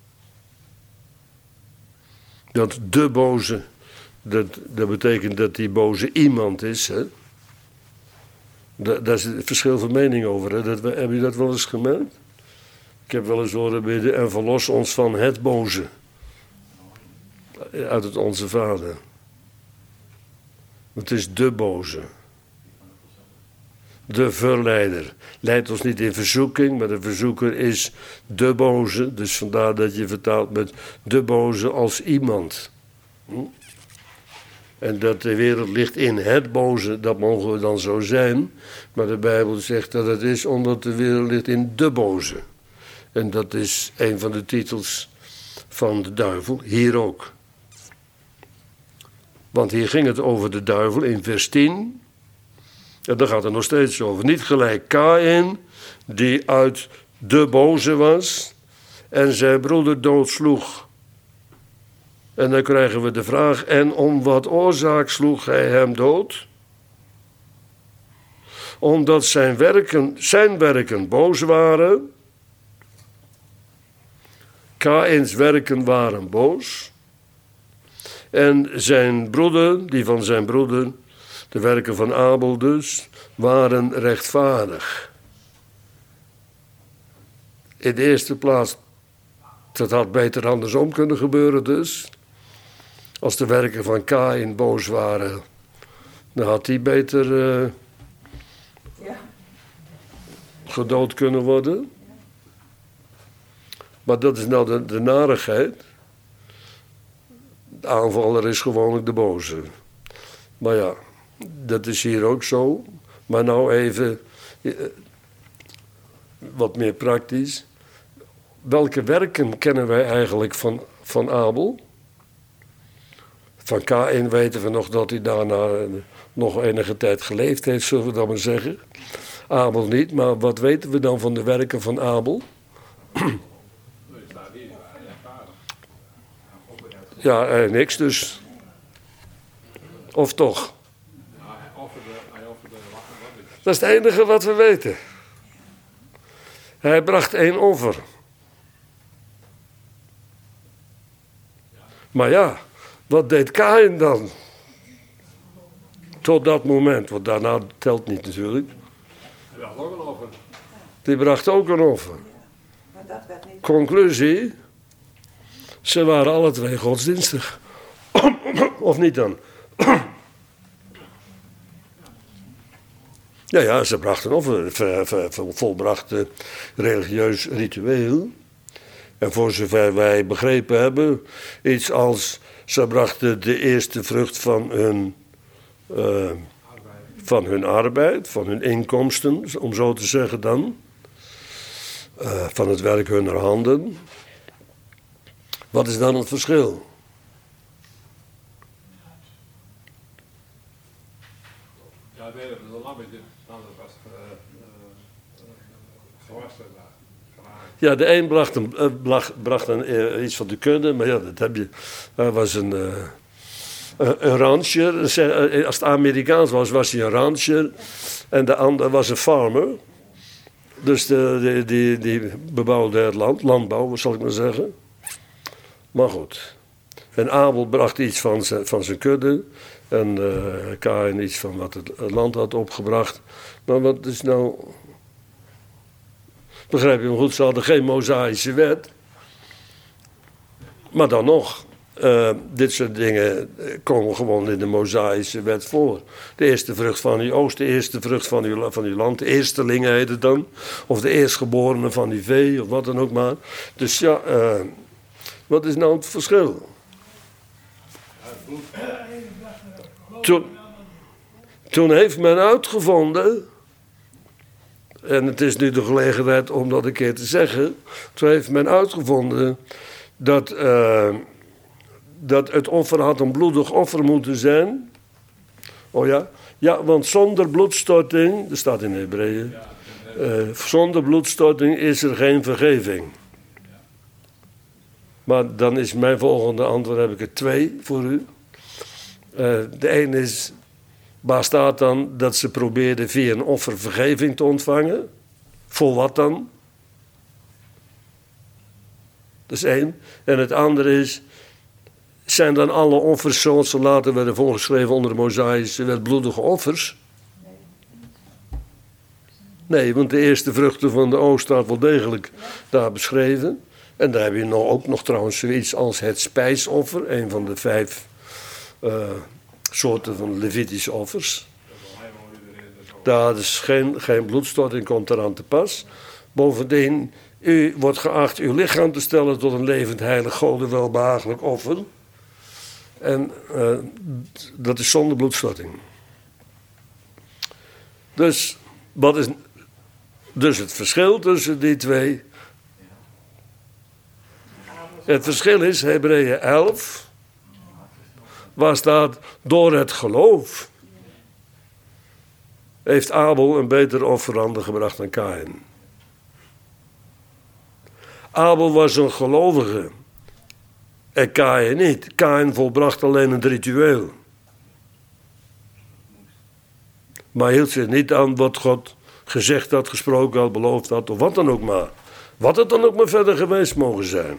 Dat de boze, dat betekent dat die boze iemand is. Hè? Daar is een verschil van mening over. Hè? Heb je dat wel eens gemerkt? Ik heb wel eens horen bidden en verlos ons van het boze. Uit het Onze Vader. Het is de boze. de verleider. Leidt ons niet in verzoeking, maar de verzoeker is de boze. Dus vandaar dat je vertaalt met de boze als iemand. En dat de wereld ligt in het boze, dat mogen we dan zo zijn. Maar de Bijbel zegt dat het is omdat de wereld ligt in de boze. En dat is een van de titels van de duivel, hier ook. Want hier ging het over de duivel in vers 10. En daar gaat het nog steeds over. Niet gelijk Kaïn, die uit de boze was en zijn broeder doodsloeg. En dan krijgen we de vraag, en om wat oorzaak sloeg hij hem dood? Omdat zijn werken boos waren. Kaïns werken waren boos. En zijn broeder, die van zijn broeder, de werken van Abel dus, waren rechtvaardig. In de eerste plaats, dat had beter andersom kunnen gebeuren dus. Als de werken van Kaïn boos waren, dan had hij beter gedood kunnen worden. Maar dat is nou de narigheid. De aanvaller is gewoonlijk de boze. Maar ja, dat is hier ook zo. Maar nou even wat meer praktisch. Welke werken kennen wij eigenlijk van Abel? Van Kaïn weten we nog dat hij daarna nog enige tijd geleefd heeft, zullen we dan maar zeggen. Abel niet, maar wat weten we dan van de werken van Abel? Ja, niks dus. Of toch? Dat is het enige wat we weten. Hij bracht 1 offer. Maar ja, wat deed Kaïn dan? Tot dat moment, want daarna telt niet natuurlijk. Hij bracht ook een offer. Die bracht ook een offer. Maar dat werd niet. Conclusie, ze waren alle twee godsdienstig. Of niet dan? Ja, ze brachten een offer, volbrachten religieus ritueel. En voor zover wij begrepen hebben, iets als ze brachten de eerste vrucht van hun arbeid, van hun inkomsten, om zo te zeggen dan. Van het werk hunner handen. Wat is dan het verschil? Ja, het ene was een lammetje, het andere was gewassen. Ja, de een bracht iets van de kunde, maar ja, dat heb je. Hij was een rancher. Als het Amerikaans was hij een rancher. En de ander was een farmer. Dus die bebouwde het land, landbouw, zal ik maar zeggen. Maar goed. En Abel bracht iets van zijn kudde. En Kaïn iets van wat het land had opgebracht. Maar wat is nou... Begrijp je me goed, ze hadden geen Mosaïsche wet. Maar dan nog, dit soort dingen komen gewoon in de Mosaïsche wet voor. De eerste vrucht van uw oogst, de eerste vrucht van uw land, de eerstelingen heet het dan. Of de eerstgeborene van uw vee, of wat dan ook maar. Dus ja, wat is nou het verschil? Toen heeft men uitgevonden... En het is nu de gelegenheid om dat een keer te zeggen. Toen heeft men uitgevonden dat het offer had een bloedig offer moeten zijn. Oh ja? Ja, want zonder bloedstorting, dat staat in Hebreeën. Zonder bloedstorting is er geen vergeving. Maar dan is mijn volgende antwoord, heb ik er 2 voor u. De een is... Waar staat dan dat ze probeerden via een offer vergeving te ontvangen? Voor wat dan? Dat is 1. En het andere is... Zijn dan alle offers zoals ze later werden voorgeschreven onder de Mosaïsche wet bloedige offers? Nee, want de eerste vruchten van de oogst staat wel degelijk daar beschreven. En daar heb je ook nog trouwens zoiets als het spijsoffer. Een van de 5... soorten van Levitische offers. Daar is geen bloedstorting komt eraan te pas. Bovendien, u wordt geacht uw lichaam te stellen tot een levend, heilig, Gode welbehagelijk offer. En dat is zonder bloedstorting. Dus, wat is dus het verschil tussen die twee? Het verschil is, Hebreeën 11, waar staat, door het geloof heeft Abel een beter offerande gebracht dan Kaïn. Abel was een gelovige en Kaïn niet. Kaïn volbracht alleen het ritueel. Maar hield zich niet aan wat God gezegd had, gesproken had, beloofd had, of wat dan ook maar. Wat het dan ook maar verder geweest mogen zijn.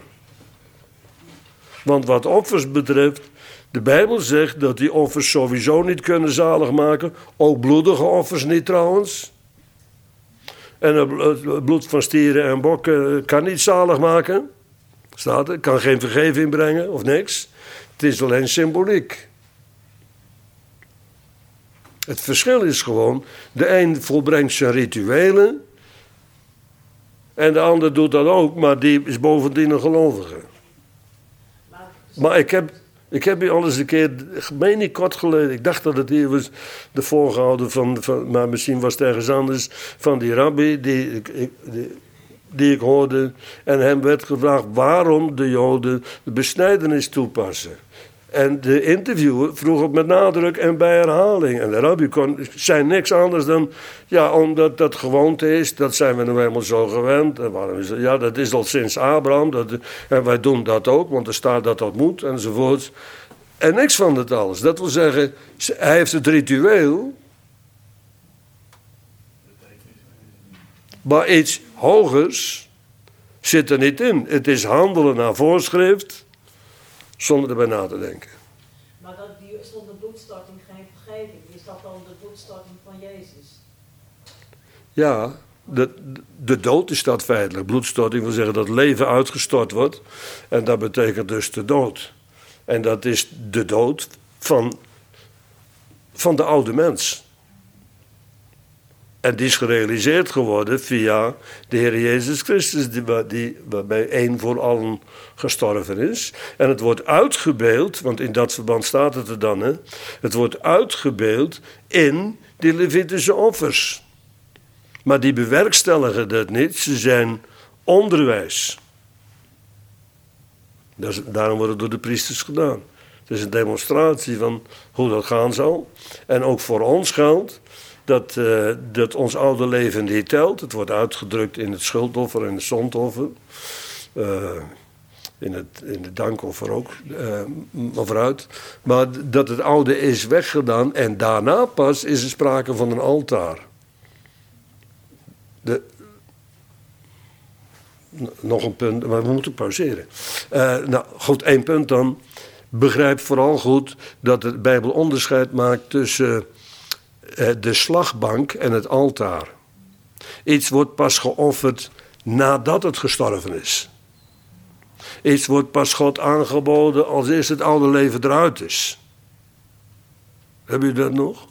Want wat offers betreft, de Bijbel zegt dat die offers sowieso niet kunnen zalig maken. Ook bloedige offers niet trouwens. En het bloed van stieren en bokken kan niet zalig maken. Staat er, kan geen vergeving brengen of niks. Het is alleen symboliek. Het verschil is gewoon, de een volbrengt zijn rituelen en de ander doet dat ook, maar die is bovendien een gelovige. Maar ik heb hier al eens een keer, meen ik kort geleden, ik dacht dat het hier was de voorganger van maar misschien was het ergens anders, van die rabbi die ik hoorde. En hem werd gevraagd waarom de Joden de besnijdenis toepassen. En de interviewer vroeg het met nadruk en bij herhaling. En de rabbi zei niks anders dan, ja, omdat dat gewoonte is, dat zijn we nu helemaal zo gewend. En waarom is dat? Ja, dat is al sinds Abraham, en wij doen dat ook, want er staat dat dat moet, enzovoort. En niks van dat alles. Dat wil zeggen, hij heeft het ritueel, maar iets hogers zit er niet in. Het is handelen naar voorschrift, zonder erbij na te denken. Maar dat die zonder bloedstorting geen vergeving. Is dat dan de bloedstorting van Jezus? Ja, de dood is dat feitelijk. Bloedstorting wil zeggen dat leven uitgestort wordt. En dat betekent dus de dood. En dat is de dood van de oude mens. En die is gerealiseerd geworden via de Heer Jezus Christus, die waarbij één voor allen gestorven is. En het wordt uitgebeeld, want in dat verband staat het er dan, hè? Het wordt uitgebeeld in die Levitische offers. Maar die bewerkstelligen dat niet, ze zijn onderwijs. Daarom wordt het door de priesters gedaan. Het is een demonstratie van hoe dat gaan zal. En ook voor ons geldt dat ons oude leven niet telt. Het wordt uitgedrukt in het schuldoffer en het zondoffer. In het dankoffer ook. Vooruit. Maar dat het oude is weggedaan. En daarna pas is er sprake van een altaar. Nog een punt, maar we moeten pauzeren. Nou goed, 1 punt dan. Begrijp vooral goed dat de Bijbel onderscheid maakt tussen de slagbank en het altaar. Iets wordt pas geofferd nadat het gestorven is. Iets wordt pas God aangeboden als eerst het oude leven eruit is. Hebben jullie dat nog?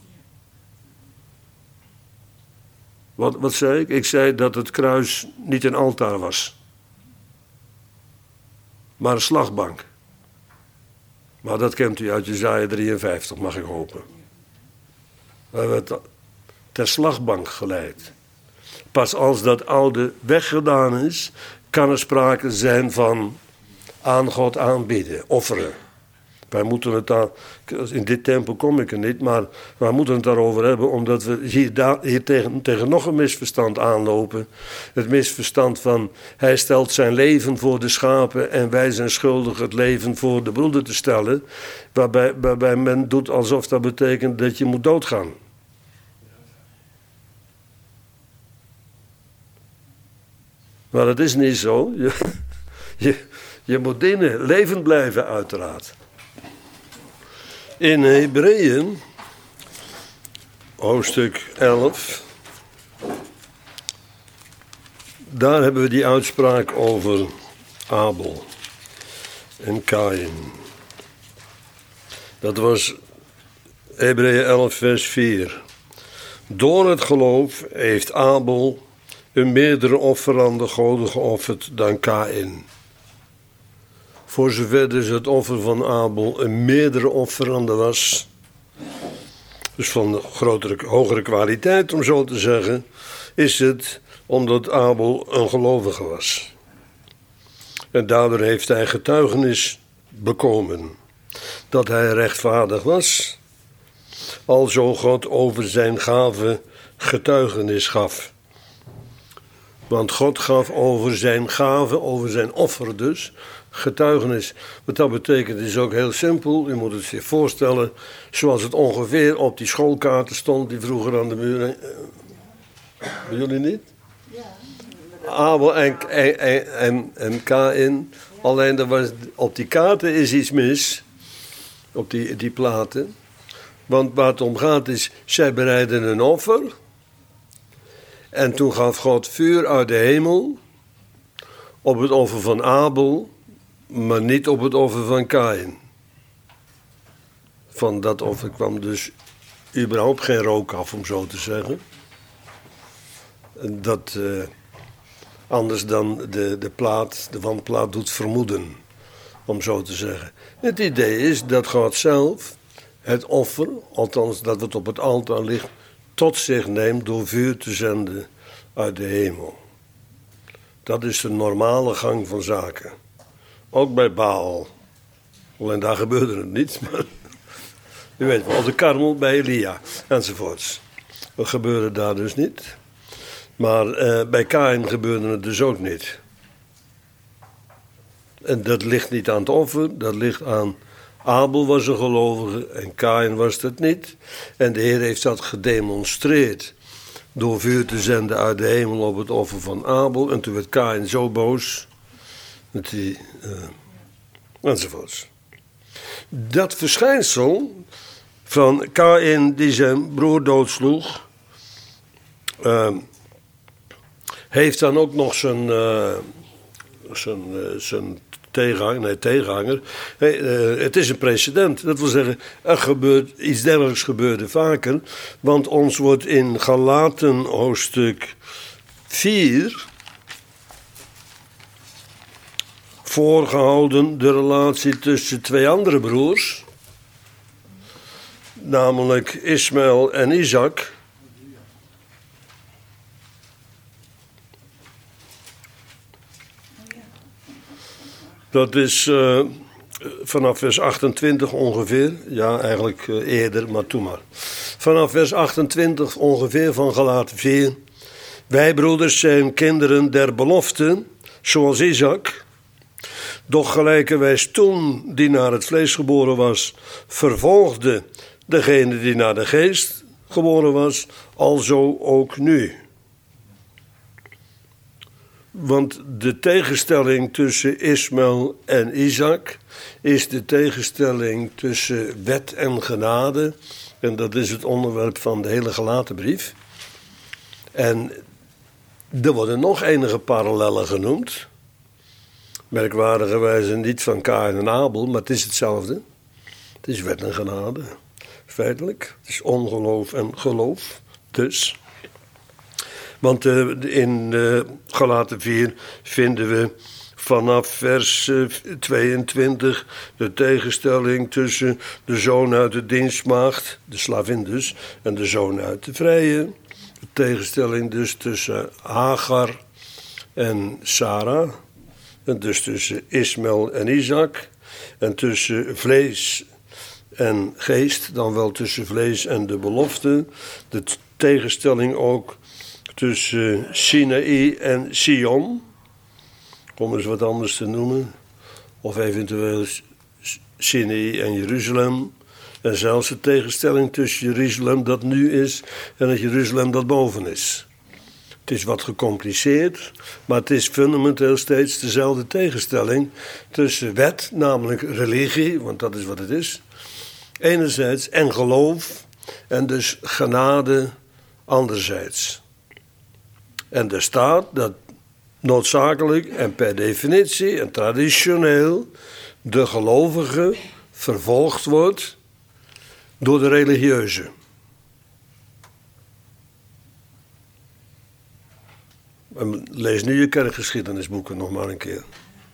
Wat zei ik? Ik zei dat het kruis niet een altaar was. Maar een slagbank. Maar dat kent u uit Jesaja 53, mag ik hopen. We hebben het ter slagbank geleid. Pas als dat oude weggedaan is, kan er sprake zijn van aan God aanbieden, offeren. Wij moeten het daar, in dit tempo kom ik er niet, maar wij moeten het daarover hebben, omdat we hier tegen nog een misverstand aanlopen. Het misverstand van, hij stelt zijn leven voor de schapen en wij zijn schuldig het leven voor de broeder te stellen. Waarbij men doet alsof dat betekent dat je moet doodgaan. Maar dat is niet zo. Je moet dienen, levend blijven uiteraard. In Hebreeën, hoofdstuk 11, daar hebben we die uitspraak over Abel en Kaïn. Dat was Hebreeën 11 vers 4. Door het geloof heeft Abel een meerdere offer aan de goden geofferd dan Kaïn. Voor zover dus het offer van Abel een meerdere offerande was, dus van hogere kwaliteit om zo te zeggen, is het omdat Abel een gelovige was. En daardoor heeft hij getuigenis bekomen dat hij rechtvaardig was, alzo God over zijn gave getuigenis gaf. Want God gaf over zijn gave, over zijn offer dus, getuigenis. Wat dat betekent is ook heel simpel. U moet het zich voorstellen zoals het ongeveer op die schoolkaarten stond die vroeger aan de muur. Bij jullie niet? Abel en Kaïn. Alleen er was, op die kaarten is iets mis. Op die platen. Want waar het om gaat is, zij bereidden een offer. En toen gaf God vuur uit de hemel op het offer van Abel, maar niet op het offer van Kaïn. Van dat offer kwam dus überhaupt geen rook af, om zo te zeggen. Dat anders dan de wandplaat doet vermoeden, om zo te zeggen. Het idee is dat God zelf het offer, althans dat het op het altaar ligt, tot zich neemt door vuur te zenden uit de hemel. Dat is de normale gang van zaken. Ook bij Baal. Alleen daar gebeurde het niet. Maar u weet wel, op de Karmel bij Elia enzovoorts. Dat gebeurde daar dus niet. Maar bij Kaïn gebeurde het dus ook niet. En dat ligt niet aan het offer, dat ligt aan Abel was een gelovige en Kaïn was het niet. En de Heer heeft dat gedemonstreerd door vuur te zenden uit de hemel op het offer van Abel. En toen werd Kaïn zo boos. Met die, enzovoorts. Dat verschijnsel van Kaïn die zijn broer doodsloeg, heeft dan ook nog zijn tegenhanger. Het is een precedent. Dat wil zeggen, iets dergelijks gebeurde vaker. Want ons wordt in Galaten hoofdstuk 4 voorgehouden de relatie tussen twee andere broers. Namelijk Ismaël en Isaac. Dat is vanaf vers 28 ongeveer. Ja, eigenlijk eerder, maar toen maar. Vanaf vers 28 ongeveer van Galaten 4. Wij broeders zijn kinderen der belofte, zoals Isaac. Doch gelijkerwijs toen die naar het vlees geboren was, vervolgde degene die naar de geest geboren was, alzo ook nu. Want de tegenstelling tussen Ismaël en Isaac is de tegenstelling tussen wet en genade. En dat is het onderwerp van de hele Galatenbrief. En er worden nog enige parallellen genoemd. Merkwaardigerwijze niet van Kaïn en Abel, maar het is hetzelfde. Het is wet en genade, feitelijk. Het is ongeloof en geloof, dus. Want in Galaten 4 vinden we vanaf vers 22 de tegenstelling tussen de zoon uit de dienstmaagd, de slavin dus, en de zoon uit de vrije. De tegenstelling dus tussen Hagar en Sarah. En dus tussen Ismaël en Isaac. En tussen vlees en geest, dan wel tussen vlees en de belofte. De tegenstelling ook tussen Sinaï en Sion. Om eens wat anders te noemen. Of eventueel Sinaï en Jeruzalem. En zelfs de tegenstelling tussen Jeruzalem dat nu is en het Jeruzalem dat boven is. Het is wat gecompliceerd, maar het is fundamenteel steeds dezelfde tegenstelling tussen wet, namelijk religie, want dat is wat het is, enerzijds, en geloof, en dus genade anderzijds. En er staat dat noodzakelijk en per definitie en traditioneel de gelovige vervolgd wordt door de religieuze. En lees nu je kerkgeschiedenisboeken nog maar een keer.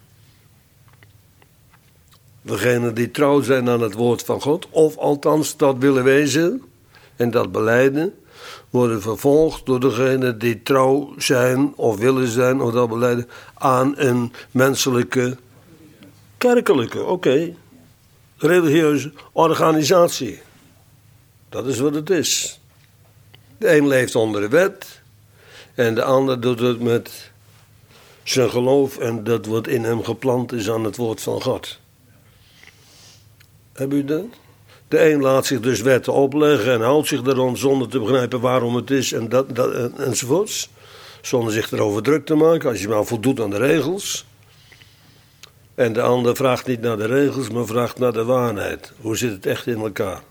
Degenen die trouw zijn aan het woord van God, of althans dat willen wezen en dat belijden, worden vervolgd door degenen die trouw zijn of willen zijn of dat belijden aan een menselijke, kerkelijke, religieuze organisatie. Dat is wat het is. De een leeft onder de wet en de ander doet het met zijn geloof en dat wat in hem geplant is aan het woord van God. Heb u dat? De een laat zich dus wetten opleggen en houdt zich erom zonder te begrijpen waarom het is en dat enzovoorts. Zonder zich erover druk te maken, als je maar voldoet aan de regels. En de ander vraagt niet naar de regels, maar vraagt naar de waarheid. Hoe zit het echt in elkaar?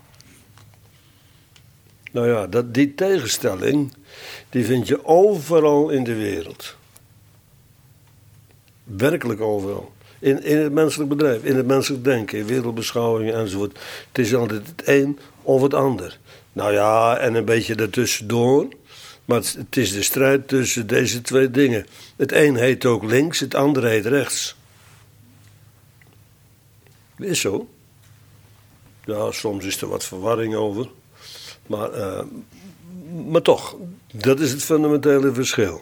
Nou ja, die tegenstelling, die vind je overal in de wereld. Werkelijk overal. In het menselijk bedrijf, in het menselijk denken, in wereldbeschouwingen enzovoort. Het is altijd het een of het ander. Nou ja, en een beetje ertussendoor. Maar het is de strijd tussen deze twee dingen. Het een heet ook links, het andere heet rechts. Is zo. Ja, soms is er wat verwarring over. Maar toch, dat is het fundamentele verschil.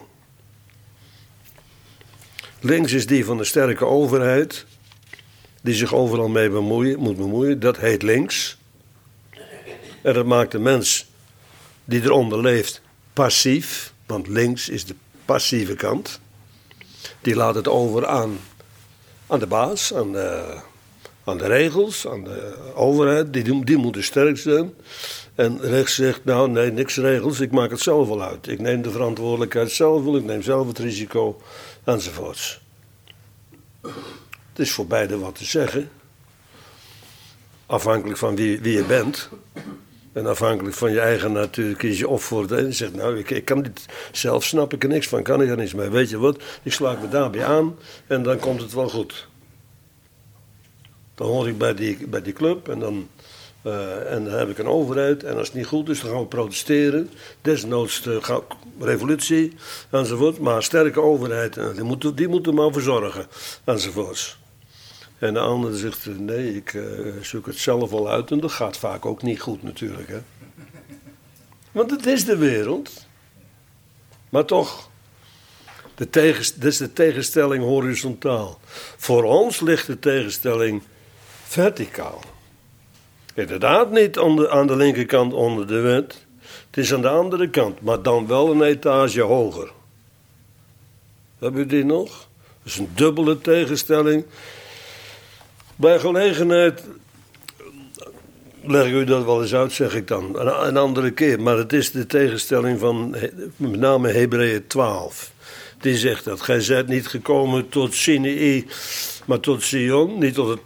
Links is die van de sterke overheid, die zich overal mee moet bemoeien. Dat heet links. En dat maakt de mens die eronder leeft passief, want links is de passieve kant. Die laat het over aan de baas, aan de regels, aan de overheid. Die moeten sterk zijn. En rechts zegt, nou nee, niks regels, ik maak het zelf wel uit. Ik neem de verantwoordelijkheid zelf wel, ik neem zelf het risico, enzovoorts. Het is voor beide wat te zeggen. Afhankelijk van wie je bent. En afhankelijk van je eigen natuur kies je of voor het een. Zegt, nou, ik kan dit zelf, snap ik er niks van, kan ik er niks mee. Weet je wat, ik sluit me daarbij aan en dan komt het wel goed. Dan hoor ik bij die club en dan heb ik een overheid. En als het niet goed is, dan gaan we protesteren. Desnoods revolutie, enzovoort. Maar een sterke overheid, die moet er maar voor zorgen, enzovoorts. En de ander zegt, nee, ik zoek het zelf wel uit. En dat gaat vaak ook niet goed natuurlijk, hè. Want het is de wereld. Maar toch, dit is de tegenstelling horizontaal. Voor ons ligt de tegenstelling verticaal. Inderdaad niet aan de linkerkant onder de wet. Het is aan de andere kant, maar dan wel een etage hoger. Heb u die nog? Dat is een dubbele tegenstelling. Bij gelegenheid leg ik u dat wel eens uit, zeg ik dan. Een andere keer, maar het is de tegenstelling van met name Hebreeën 12. Die zegt dat gij zijt niet gekomen tot Sinai, maar tot Sion, niet tot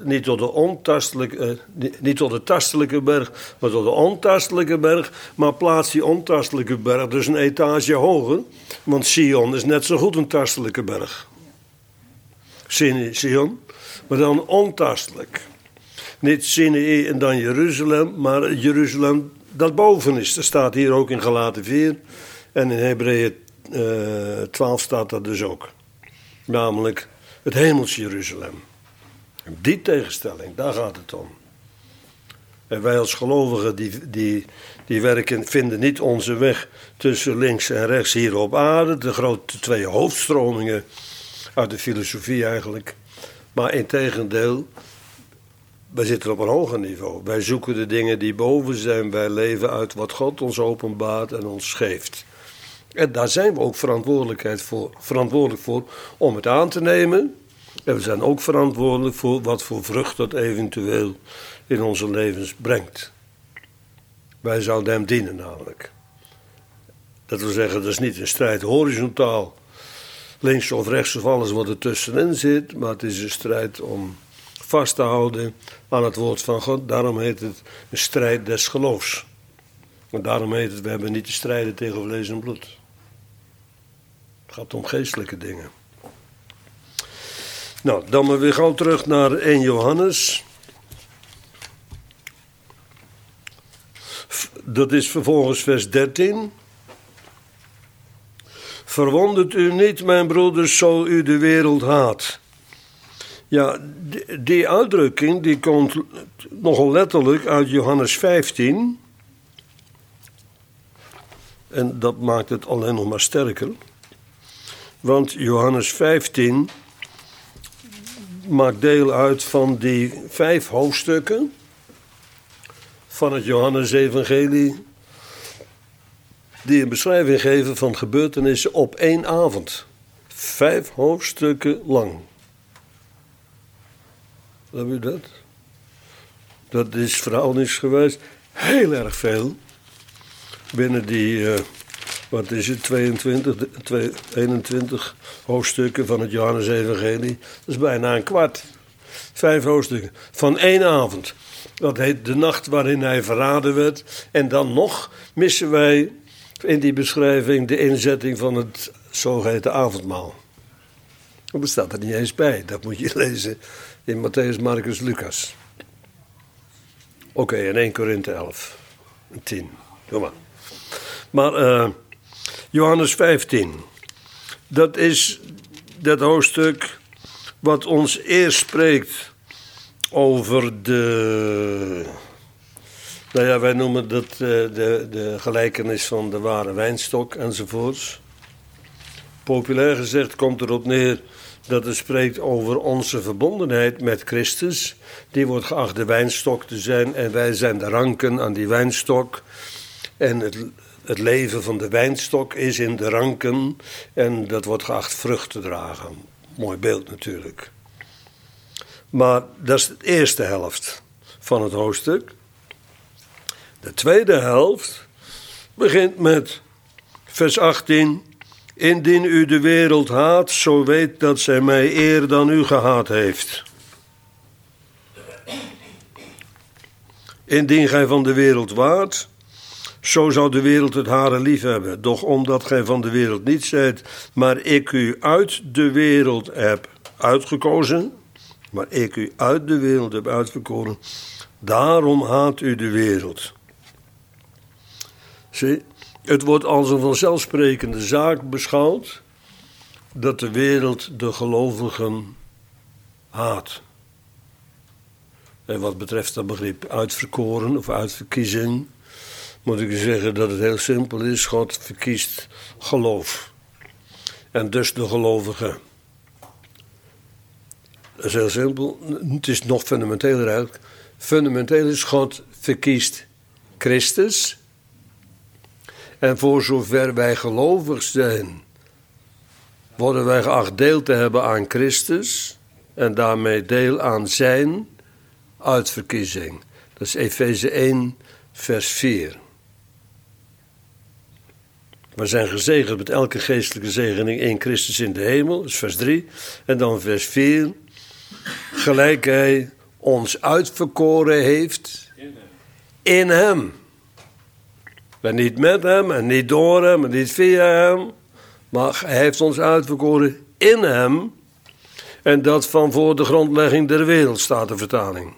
de tastelijke berg, maar tot de ontastelijke berg. Maar plaats die ontastelijke berg dus een etage hoger, want Sion is net zo goed een tastelijke berg. Sion, maar dan ontastelijk. Niet Sinai en dan Jeruzalem, maar Jeruzalem dat boven is. Dat staat hier ook in Galaten 4 en in Hebreeën 12 staat dat dus ook. Namelijk het hemelse Jeruzalem. En die tegenstelling, daar gaat het om. En wij als gelovigen die werken, vinden niet onze weg tussen links en rechts hier op aarde. De grote twee hoofdstromingen uit de filosofie eigenlijk. Maar integendeel, wij zitten op een hoger niveau. Wij zoeken de dingen die boven zijn. Wij leven uit wat God ons openbaart en ons geeft. En daar zijn we ook verantwoordelijk voor om het aan te nemen. En we zijn ook verantwoordelijk voor wat voor vrucht dat eventueel in onze levens brengt. Wij zouden hem dienen namelijk. Dat wil zeggen, dat is niet een strijd horizontaal. Links of rechts of alles wat er tussenin zit. Maar het is een strijd om vast te houden aan het woord van God. Daarom heet het een strijd des geloofs. En daarom heet het, we hebben niet te strijden tegen vlees en bloed. Het gaat om geestelijke dingen. Nou, dan maar weer gauw terug naar 1 Johannes. Dat is vervolgens vers 13. verwondert u niet, mijn broeders, zo u de wereld haat. Ja, die uitdrukking die komt nogal letterlijk uit Johannes 15. En dat maakt het alleen nog maar sterker. Want Johannes 15 maakt deel uit van die 5 hoofdstukken van het Johannesevangelie, die een beschrijving geven van gebeurtenissen op 1 avond. 5 hoofdstukken lang. Heb je dat? Dat is verhoudingsgewijs heel erg veel. Binnen die, 21 hoofdstukken van het Johannesevangelie. Dat is bijna een kwart. 5 hoofdstukken. Van 1 avond. Dat heet de nacht waarin hij verraden werd. En dan nog missen wij in die beschrijving de inzetting van het zogeheten avondmaal. Dat bestaat er niet eens bij. Dat moet je lezen in Matthäus, Marcus, Lucas. Oké, in 1 Korinthe 11. 10. Doe maar. Maar Johannes 15. Dat is dat hoofdstuk wat ons eerst spreekt over de... Nou ja, wij noemen dat de gelijkenis van de ware wijnstok enzovoorts. Populair gezegd komt erop neer dat het spreekt over onze verbondenheid met Christus. Die wordt geacht de wijnstok te zijn en wij zijn de ranken aan die wijnstok. En het leven van de wijnstok is in de ranken en dat wordt geacht vrucht te dragen. Mooi beeld natuurlijk. Maar dat is de eerste helft van het hoofdstuk. De tweede helft begint met vers 18. Indien u de wereld haat, zo weet dat zij mij eer dan u gehaat heeft. Indien gij van de wereld waart, zo zou de wereld het hare lief hebben. Doch omdat gij van de wereld niet zijt, maar ik u uit de wereld heb uitgekozen, maar ik u uit de wereld heb uitverkoren, daarom haat u de wereld. Zie, het wordt als een vanzelfsprekende zaak beschouwd dat de wereld de gelovigen haat. En wat betreft dat begrip uitverkoren of uitverkiezing, moet ik u zeggen dat het heel simpel is. God verkiest geloof. En dus de gelovigen. Dat is heel simpel. Het is nog fundamenteler eigenlijk. Fundamenteel is God verkiest Christus. En voor zover wij gelovig zijn, worden wij geacht deel te hebben aan Christus. En daarmee deel aan zijn uitverkiezing. Dat is Efeze 1, vers 4. We zijn gezegend met elke geestelijke zegening in Christus in de hemel. Dat is vers 3. En dan vers 4. Gelijk hij ons uitverkoren heeft in hem. En niet met hem en niet door hem en niet via hem. Maar hij heeft ons uitverkoren in hem. En dat van voor de grondlegging der wereld, staat de vertaling.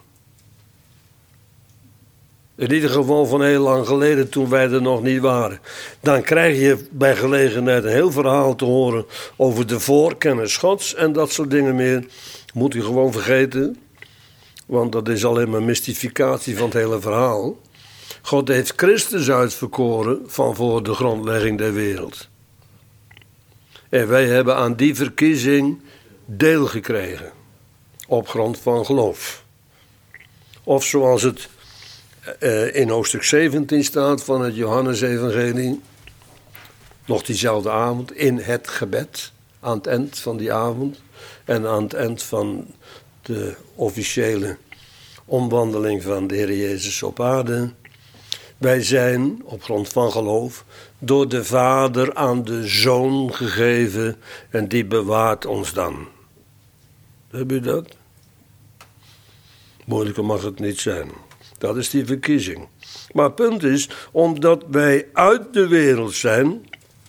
In ieder geval van heel lang geleden, toen wij er nog niet waren. Dan krijg je bij gelegenheid een heel verhaal te horen over de voorkennis Gods en dat soort dingen meer. Moet u gewoon vergeten, want dat is alleen maar mystificatie van het hele verhaal. God heeft Christus uitverkoren van voor de grondlegging der wereld. En wij hebben aan die verkiezing deel gekregen. Op grond van geloof. Of zoals het in hoofdstuk 17 staat van het Johannesevangelie. Nog diezelfde avond in het gebed. Aan het eind van die avond. En aan het eind van de officiële omwandeling van de Heer Jezus op aarde. Wij zijn op grond van geloof door de Vader aan de Zoon gegeven. En die bewaart ons dan. Heb je dat? Moeilijker mag het niet zijn. Dat is die verkiezing. Maar het punt is, omdat wij uit de wereld zijn,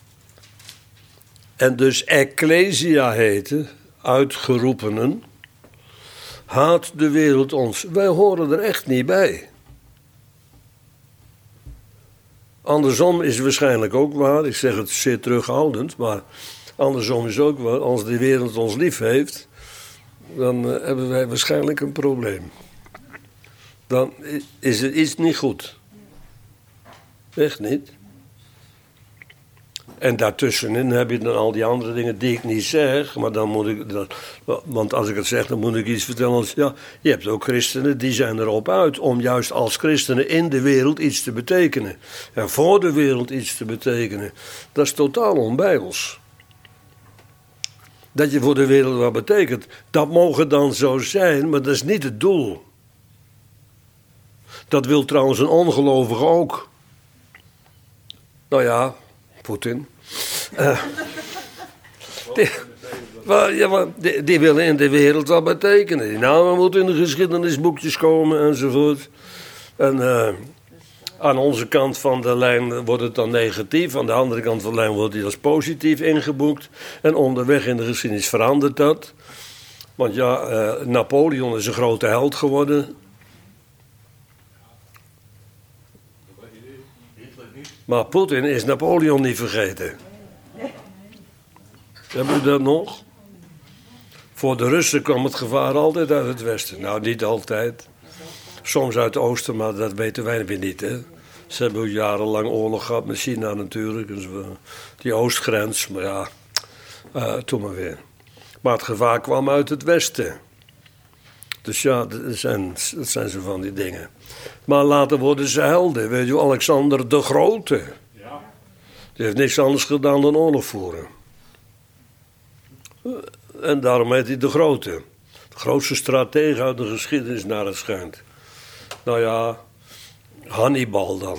en dus ecclesia heten, uitgeroepenen, haat de wereld ons. Wij horen er echt niet bij. Andersom is waarschijnlijk ook waar. Ik zeg het zeer terughoudend, maar andersom is ook waar. Als de wereld ons lief heeft, dan hebben wij waarschijnlijk een probleem. Dan is er iets niet goed. Echt niet. En daartussenin heb je dan al die andere dingen die ik niet zeg. Maar dan moet ik... Want als ik het zeg, dan moet ik iets vertellen. Als, ja, je hebt ook christenen die zijn erop uit om juist als christenen in de wereld iets te betekenen. En voor de wereld iets te betekenen. Dat is totaal onbijbels. Dat je voor de wereld wat betekent. Dat mogen dan zo zijn, maar dat is niet het doel. Dat wil trouwens een ongelovige ook. Nou ja, Poetin. Die willen in de wereld wat betekenen. Die namen moeten in de geschiedenisboekjes komen enzovoort. En aan onze kant van de lijn wordt het dan negatief. Aan de andere kant van de lijn wordt die als positief ingeboekt. En onderweg in de geschiedenis verandert dat. Want ja, Napoleon is een grote held geworden. Maar Poetin is Napoleon niet vergeten. Hebben we dat nog? Voor de Russen kwam het gevaar altijd uit het westen. Nou, niet altijd. Soms uit het oosten, maar dat weten wij weer niet. Hè? Ze hebben jarenlang oorlog gehad met China natuurlijk. Dus die oostgrens, maar ja, toen maar weer. Maar het gevaar kwam uit het westen. Dus ja, dat zijn zo van die dingen. Maar later worden ze helden. Weet je, Alexander de Grote. Ja. Die heeft niks anders gedaan dan oorlog voeren. En daarom heet hij de Grote. De grootste stratege uit de geschiedenis naar het schijnt. Nou ja, Hannibal dan.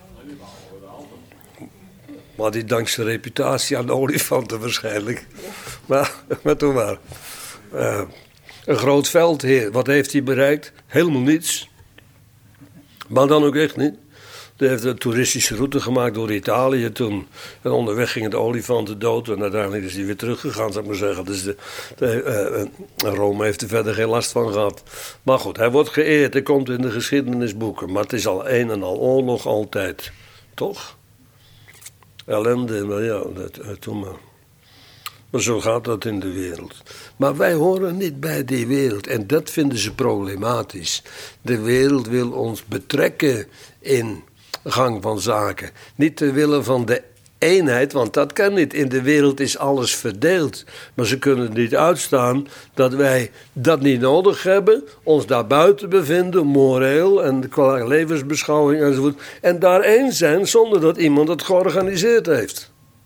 Maar die dankt zijn reputatie aan de olifanten waarschijnlijk. Maar toen maar. Een groot veldheer. Wat heeft hij bereikt? Helemaal niets. Maar dan ook echt niet. Hij heeft een toeristische route gemaakt door Italië toen. En onderweg gingen de olifanten dood. En uiteindelijk is hij weer teruggegaan, zou ik maar zeggen. Dus Rome heeft er verder geen last van gehad. Maar goed, hij wordt geëerd. Hij komt in de geschiedenisboeken. Maar het is al een en al oorlog altijd. Toch? Ellende, maar ja, toen maar. Maar zo gaat dat in de wereld. Maar wij horen niet bij die wereld. En dat vinden ze problematisch. De wereld wil ons betrekken in gang van zaken. Niet ter wille van de eenheid, want dat kan niet. In de wereld is alles verdeeld. Maar ze kunnen niet uitstaan dat wij dat niet nodig hebben. Ons daarbuiten bevinden, moreel en qua levensbeschouwing enzovoort. En daar één zijn zonder dat iemand het georganiseerd heeft.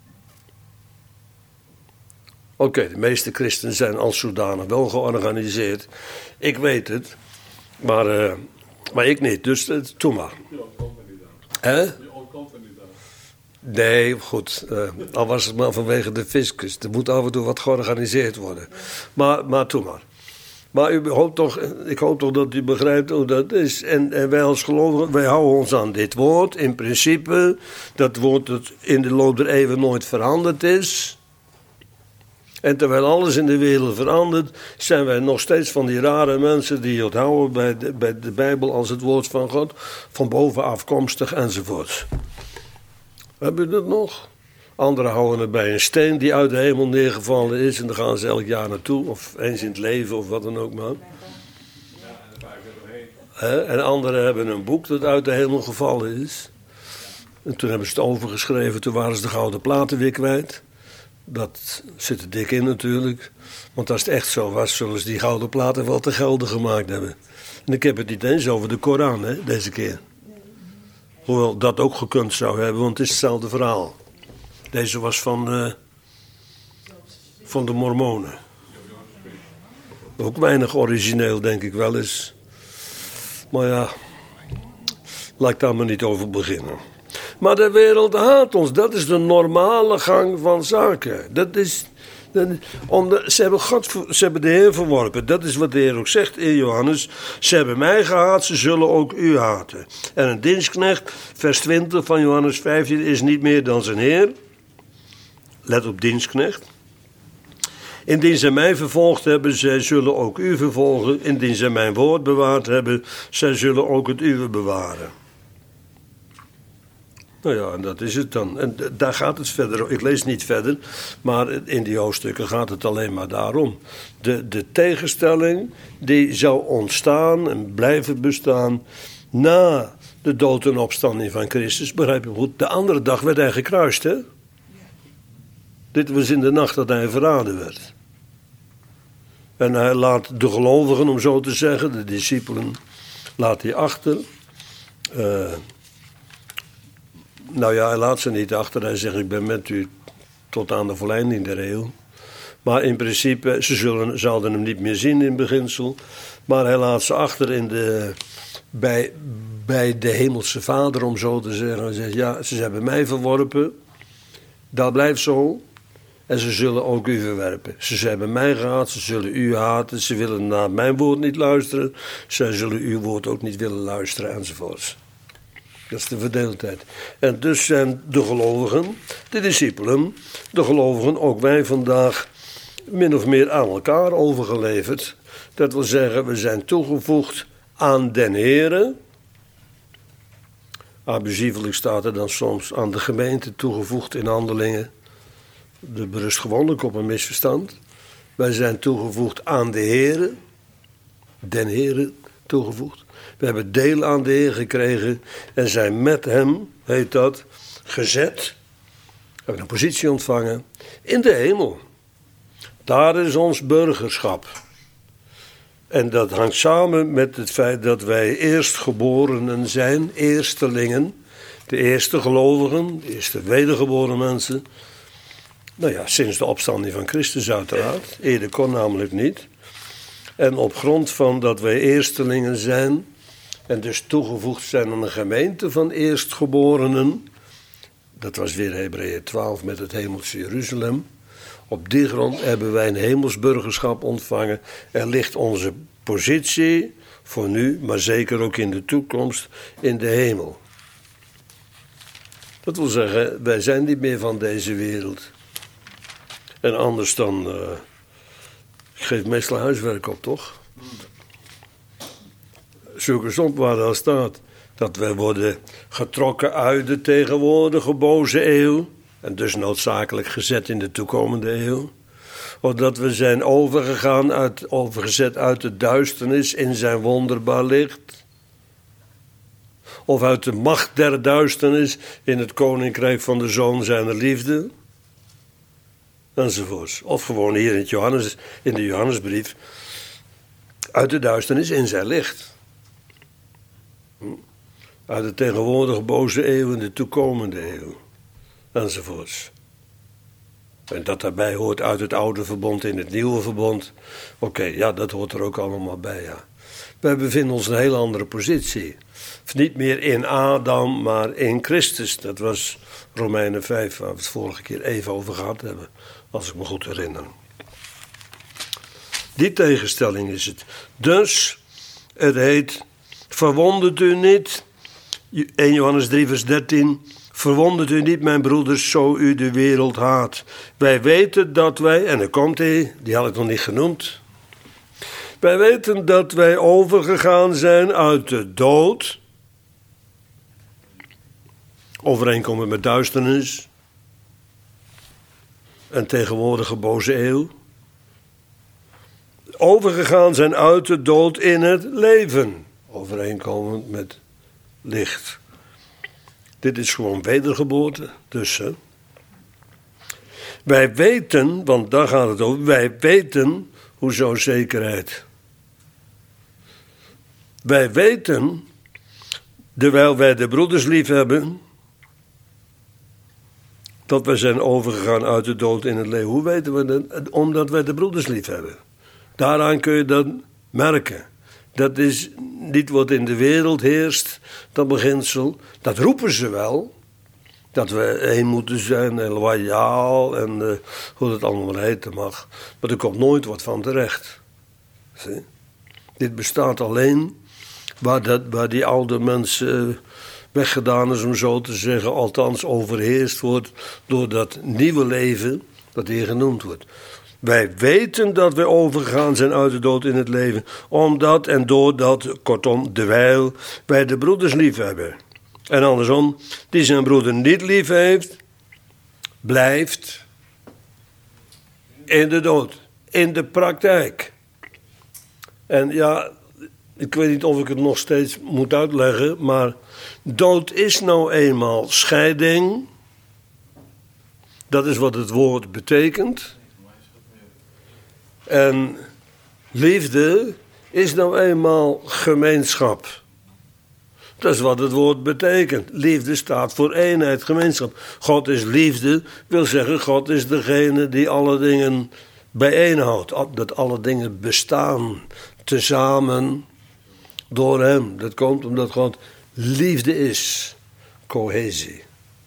Oké, de meeste christenen zijn als zodanig wel georganiseerd. Ik weet het, maar ik niet, dus doe maar. Je ontkomt er niet aan. Hè? Je ontkomt er niet aan. Nee, goed, al was het maar vanwege de fiscus. Er moet af en toe wat georganiseerd worden. Maar doe maar. Maar ik hoop toch dat u begrijpt hoe dat is. En wij als gelovigen, wij houden ons aan dit woord. In principe, dat woord dat in de loop der eeuwen nooit veranderd is. En terwijl alles in de wereld verandert, zijn wij nog steeds van die rare mensen die het houden bij de Bijbel als het woord van God, van boven afkomstig enzovoort. Heb je dat nog? Anderen houden het bij een steen die uit de hemel neergevallen is en daar gaan ze elk jaar naartoe, of eens in het leven of wat dan ook maar. Ja, en daar vaak weer doorheen. En anderen hebben een boek dat uit de hemel gevallen is. En toen hebben ze het overgeschreven, toen waren ze de gouden platen weer kwijt. Dat zit er dik in natuurlijk. Want als het echt zo was, zullen ze die gouden platen wel te gelden gemaakt hebben. En ik heb het niet eens over de Koran, hè, deze keer. Hoewel dat ook gekund zou hebben, want het is hetzelfde verhaal. Deze was van de Mormonen. Ook weinig origineel, denk ik wel eens. Maar ja, laat ik daar maar niet over beginnen. Maar de wereld haat ons. Dat is de normale gang van zaken. Ze hebben de Heer verworpen. Dat is wat de Heer ook zegt in Johannes. Ze hebben mij gehaat, ze zullen ook u haten. En een dienstknecht, vers 20 van Johannes 15, is niet meer dan zijn Heer. Let op dienstknecht. Indien zij mij vervolgd hebben, zij zullen ook u vervolgen. Indien zij mijn woord bewaard hebben, zij zullen ook het uwe bewaren. Nou ja, en dat is het dan. En daar gaat het verder. Ik lees niet verder, maar in die hoofdstukken gaat het alleen maar daarom. De tegenstelling die zou ontstaan en blijven bestaan na de dood en opstanding van Christus. Begrijp je goed? De andere dag werd hij gekruist, hè? Dit was in de nacht dat hij verraden werd. En hij laat de gelovigen, om zo te zeggen, de discipelen, laat hij achter. Nou ja, hij laat ze niet achter. Hij zegt, ik ben met u tot aan de volleinding der eeuw. Maar in principe, ze zouden hem niet meer zien in beginsel. Maar hij laat ze achter bij de hemelse Vader, om zo te zeggen. Hij zegt, ja, ze hebben mij verworpen. Dat blijft zo. En ze zullen ook u verwerpen. Ze hebben mij gehaat, ze zullen u haten. Ze willen naar mijn woord niet luisteren. Zij zullen uw woord ook niet willen luisteren, enzovoorts. Dat is de verdeeldheid. En dus zijn de gelovigen, de discipelen, de gelovigen, ook wij vandaag, min of meer aan elkaar overgeleverd. Dat wil zeggen, we zijn toegevoegd aan den Heere. Abusievelijk staat er dan soms aan de gemeente toegevoegd in Handelingen. Dat berust gewoonlijk op een misverstand. Wij zijn toegevoegd aan de Heere. Den Heere toegevoegd. We hebben deel aan de Heer gekregen en zijn met hem, heet dat, gezet. We hebben een positie ontvangen in de hemel. Daar is ons burgerschap. En dat hangt samen met het feit dat wij eerstgeborenen zijn, eerstelingen. De eerste gelovigen, de eerste wedergeboren mensen. Nou ja, sinds de opstanding van Christus uiteraard. Eerder kon namelijk niet. En op grond van dat wij eerstelingen zijn en dus toegevoegd zijn aan een gemeente van eerstgeborenen. Dat was weer Hebreeën 12 met het hemelse Jeruzalem. Op die grond hebben wij een hemelsburgerschap ontvangen. Er ligt onze positie voor nu, maar zeker ook in de toekomst, in de hemel. Dat wil zeggen, wij zijn niet meer van deze wereld. En anders dan, ik geef meestal huiswerk op, toch? Zulke stond waar dat staat. Dat wij worden getrokken uit de tegenwoordige boze eeuw. En dus noodzakelijk gezet in de toekomende eeuw. Of dat we zijn overgezet uit de duisternis in zijn wonderbaar licht. Of uit de macht der duisternis in het koninkrijk van de Zoon zijner liefde. Enzovoorts. Of gewoon hier in de Johannesbrief. Uit de duisternis in zijn licht. Uit de tegenwoordige boze eeuw in de toekomende eeuw. Enzovoorts. En dat daarbij hoort uit het oude verbond in het nieuwe verbond. Oké, ja, dat hoort er ook allemaal bij, ja. Wij bevinden ons in een heel andere positie. Niet meer in Adam, maar in Christus. Dat was Romeinen 5, waar we het vorige keer even over gehad hebben. Als ik me goed herinner. Die tegenstelling is het. Dus, het heet, verwondert u niet. 1 Johannes 3 vers 13. Verwondert u niet, mijn broeders, zo u de wereld haat. Wij weten dat wij, en dan komt hij, die had ik nog niet genoemd. Wij weten dat wij overgegaan zijn uit de dood. Overeenkomen met duisternis. En tegenwoordige boze eeuw. Overgegaan zijn uit de dood in het leven. Overeenkomend met licht. Dit is gewoon wedergeboorte. Dus wij weten, want daar gaat het over. Wij weten, hoezo zekerheid. Wij weten, terwijl wij de broeders lief hebben, dat wij zijn overgegaan uit de dood in het leven. Hoe weten we dat? Omdat wij de broeders lief hebben. Daaraan kun je dat merken. Dat is niet wat in de wereld heerst, dat beginsel. Dat roepen ze wel. Dat we één moeten zijn en loyaal en hoe dat allemaal heten mag. Maar er komt nooit wat van terecht. Zie? Dit bestaat alleen waar die oude mensen weggedaan is, om zo te zeggen. Althans overheerst wordt door dat nieuwe leven dat hier genoemd wordt. Wij weten dat wij overgegaan zijn uit de dood in het leven. Omdat en doordat, kortom, terwijl wij de broeders lief hebben. En andersom, die zijn broeder niet lief heeft, blijft in de dood, in de praktijk. En ja, ik weet niet of ik het nog steeds moet uitleggen, maar dood is nou eenmaal scheiding. Dat is wat het woord betekent. En liefde is nou eenmaal gemeenschap. Dat is wat het woord betekent. Liefde staat voor eenheid, gemeenschap. God is liefde, wil zeggen God is degene die alle dingen bijeenhoudt. Dat alle dingen bestaan tezamen door hem. Dat komt omdat God liefde is. Cohesie.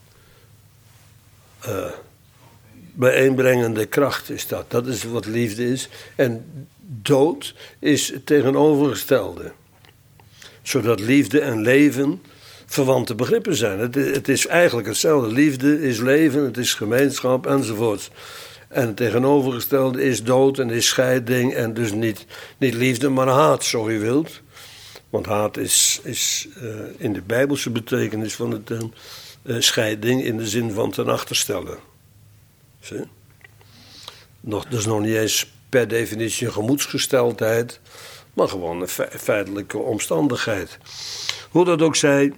Bijeenbrengende kracht is dat. Dat is wat liefde is. En dood is het tegenovergestelde. Zodat liefde en leven verwante begrippen zijn. Het is eigenlijk hetzelfde. Liefde is leven, het is gemeenschap enzovoort. En het tegenovergestelde is dood en is scheiding. En dus niet liefde, maar haat, zo je wilt. Want haat is in de Bijbelse betekenis van de term scheiding in de zin van ten achterstellen. Zie? Dat is nog niet eens per definitie een gemoedsgesteldheid, maar gewoon een feitelijke omstandigheid. Hoe dat ook zij,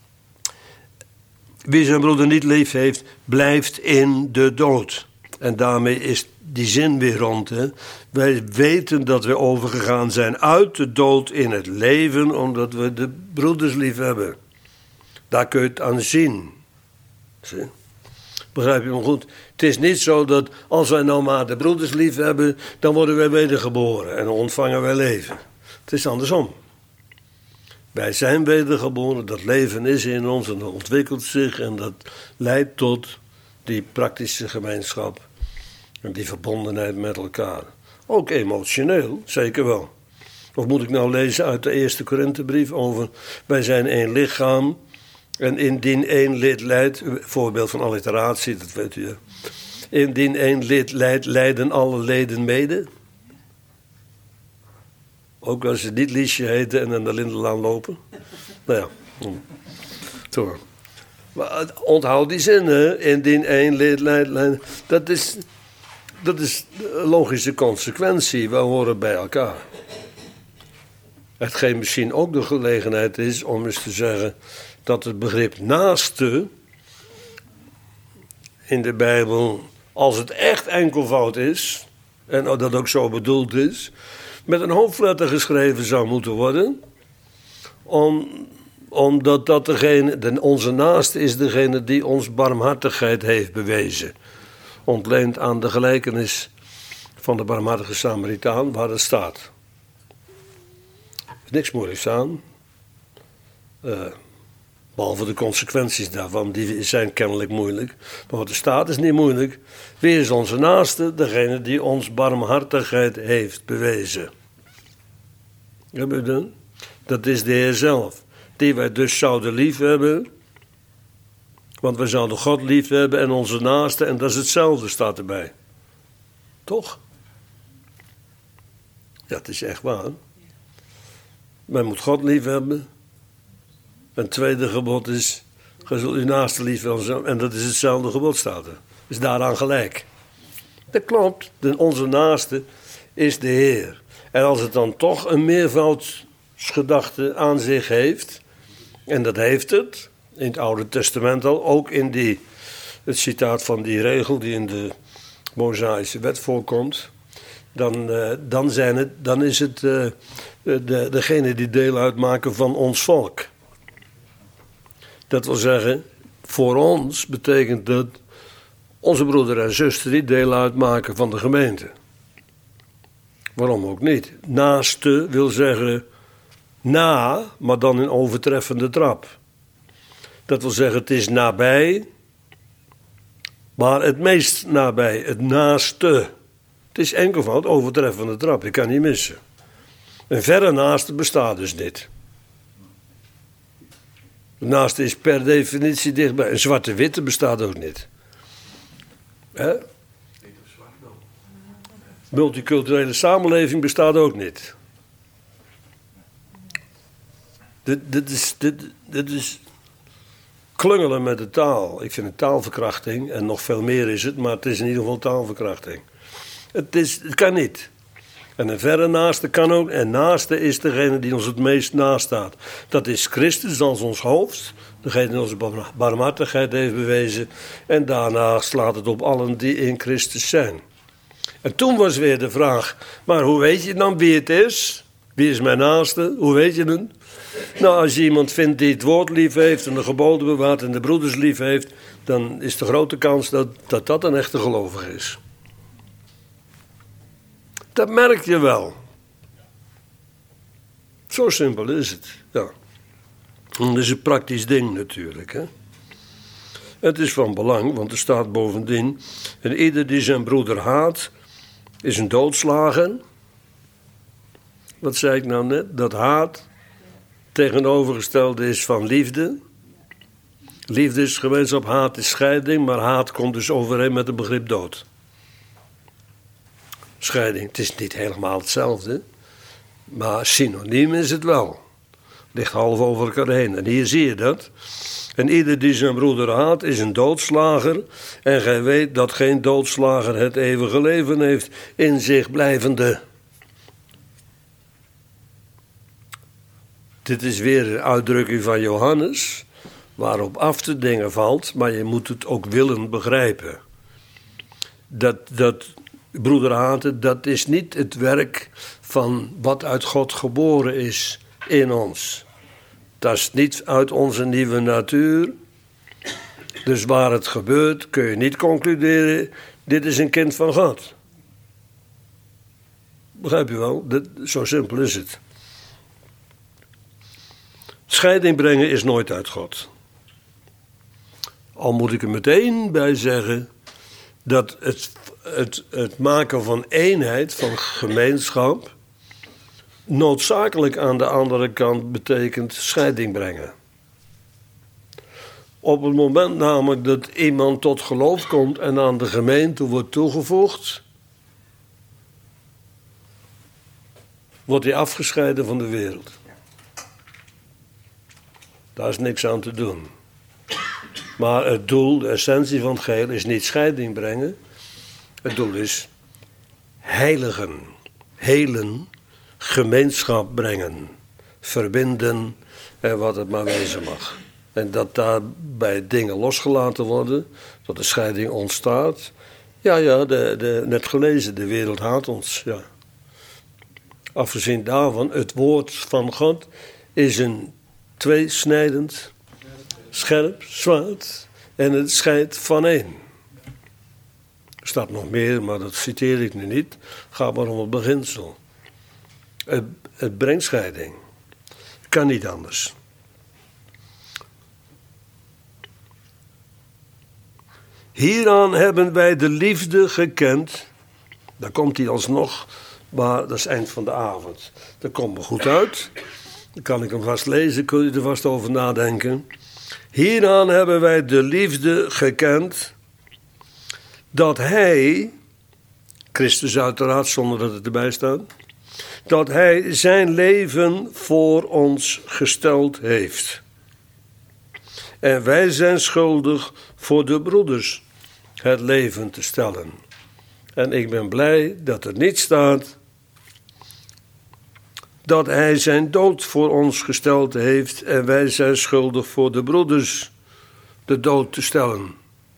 wie zijn broeder niet lief heeft, blijft in de dood. En daarmee is die zin weer rond. Hè? Wij weten dat we overgegaan zijn uit de dood in het leven, omdat we de broeders lief hebben. Daar kun je het aan zien. Zie? Begrijp je me goed? Het is niet zo dat als wij nou maar de broeders lief hebben, dan worden wij wedergeboren en dan ontvangen wij leven. Het is andersom. Wij zijn wedergeboren, dat leven is in ons en dat ontwikkelt zich en dat leidt tot die praktische gemeenschap en die verbondenheid met elkaar. Ook emotioneel, zeker wel. Of moet ik nou lezen uit de eerste Korinthebrief over wij zijn één lichaam en indien één lid lijdt, voorbeeld van alliteratie, dat weet u. Indien één lid lijdt, lijden alle leden mede. Ook als ze niet Liesje heten en aan de Lindenlaan lopen. Nou ja, toch. Maar onthoud die zin, hè. Indien één lid lijdt, dat is een logische consequentie. We horen bij elkaar. Hetgeen misschien ook de gelegenheid is om eens te zeggen dat het begrip naaste in de Bijbel, als het echt enkelvoud is, en dat ook zo bedoeld is, met een hoofdletter geschreven zou moeten worden, omdat dat onze naaste is degene die ons barmhartigheid heeft bewezen. Ontleend aan de gelijkenis van de barmhartige Samaritaan, waar het staat. Er is niks moeilijks aan. Behalve de consequenties daarvan, die zijn kennelijk moeilijk. Maar wat er staat is niet moeilijk. Wie is onze naaste? Degene die ons barmhartigheid heeft bewezen. Heb je dat? Dat is de Heer zelf. Die wij dus zouden lief hebben. Want wij zouden God lief hebben en onze naaste. En dat is hetzelfde, staat erbij. Toch? Ja, het is echt waar. Men moet God lief hebben. Een tweede gebod is, gij zult uw naaste lief hebben. En dat is hetzelfde gebod, staat er. Is daaraan gelijk. Dat klopt. Onze naaste is de Heer. En als het dan toch een meervoudsgedachte aan zich heeft, en dat heeft het, in het Oude Testament al, ook in het citaat van die regel die in de Mosaïsche wet voorkomt, dan is het degene die deel uitmaken van ons volk. Dat wil zeggen, voor ons betekent dat onze broeder en zuster die deel uitmaken van de gemeente. Waarom ook niet? Naaste wil zeggen na, maar dan in overtreffende trap. Dat wil zeggen, het is nabij, maar het meest nabij, het naaste. Het is enkelvoud overtreffende trap, je kan niet missen. Een verre naaste bestaat dus niet. De naaste is per definitie dichtbij. Een zwarte-witte bestaat ook niet. Hè? Multiculturele samenleving bestaat ook niet. Dit is klungelen met de taal. Ik vind het taalverkrachting en nog veel meer is het, maar het is in ieder geval taalverkrachting. Het kan niet. En een verre naaste kan ook. En naaste is degene die ons het meest naast staat. Dat is Christus als ons hoofd. Degene die onze barmhartigheid heeft bewezen. En daarna slaat het op allen die in Christus zijn. En toen was weer de vraag. Maar hoe weet je dan wie het is? Wie is mijn naaste? Hoe weet je het? Nou, als je iemand vindt die het woord lief heeft en de geboden bewaart en de broeders lief heeft, dan is de grote kans dat een echte gelovige is. Dat merk je wel. Zo simpel is het. Ja. En dat is een praktisch ding natuurlijk. Hè? Het is van belang, want er staat bovendien: en ieder die zijn broeder haat, is een doodslager. Wat zei ik nou net? Dat haat tegenovergestelde is van liefde. Liefde is gemeenschap, haat is scheiding, maar haat komt dus overeen met het begrip dood. Scheiding, het is niet helemaal hetzelfde, maar synoniem is het wel. Ligt half over elkaar heen. En hier zie je dat. En ieder die zijn broeder haat is een doodslager. En gij weet dat geen doodslager het eeuwige leven heeft in zich blijvende. Dit is weer een uitdrukking van Johannes, waarop af te dingen valt, maar je moet het ook willen begrijpen. Dat broeder haten, dat is niet het werk van wat uit God geboren is in ons. Dat is niet uit onze nieuwe natuur. Dus waar het gebeurt kun je niet concluderen, dit is een kind van God. Begrijp je wel? Zo simpel is het. Scheiding brengen is nooit uit God. Al moet ik er meteen bij zeggen dat het maken van eenheid, van gemeenschap, noodzakelijk aan de andere kant betekent scheiding brengen. Op het moment namelijk dat iemand tot geloof komt en aan de gemeente wordt toegevoegd, wordt hij afgescheiden van de wereld. Daar is niks aan te doen. Maar het doel, de essentie van het geheel, is niet scheiding brengen. Het doel is heiligen, helen, gemeenschap brengen, verbinden en wat het maar wezen mag. En dat daarbij dingen losgelaten worden, dat de scheiding ontstaat. Ja, net gelezen, de wereld haat ons. Ja. Afgezien daarvan, het woord van God is een tweesnijdend, scherp zwaard en het scheidt van één. Er staat nog meer, maar dat citeer ik nu niet. Gaat maar om het beginsel. Het brengt scheiding. Kan niet anders. Hieraan hebben wij de liefde gekend. Daar komt hij alsnog, maar dat is het eind van de avond. Dat komt me goed uit. Dan kan ik hem vast lezen, kun je er vast over nadenken. Hieraan hebben wij de liefde gekend, dat hij, Christus uiteraard zonder dat het erbij staat, dat hij zijn leven voor ons gesteld heeft. En wij zijn schuldig voor de broeders het leven te stellen. En ik ben blij dat er niet staat dat hij zijn dood voor ons gesteld heeft en wij zijn schuldig voor de broeders de dood te stellen.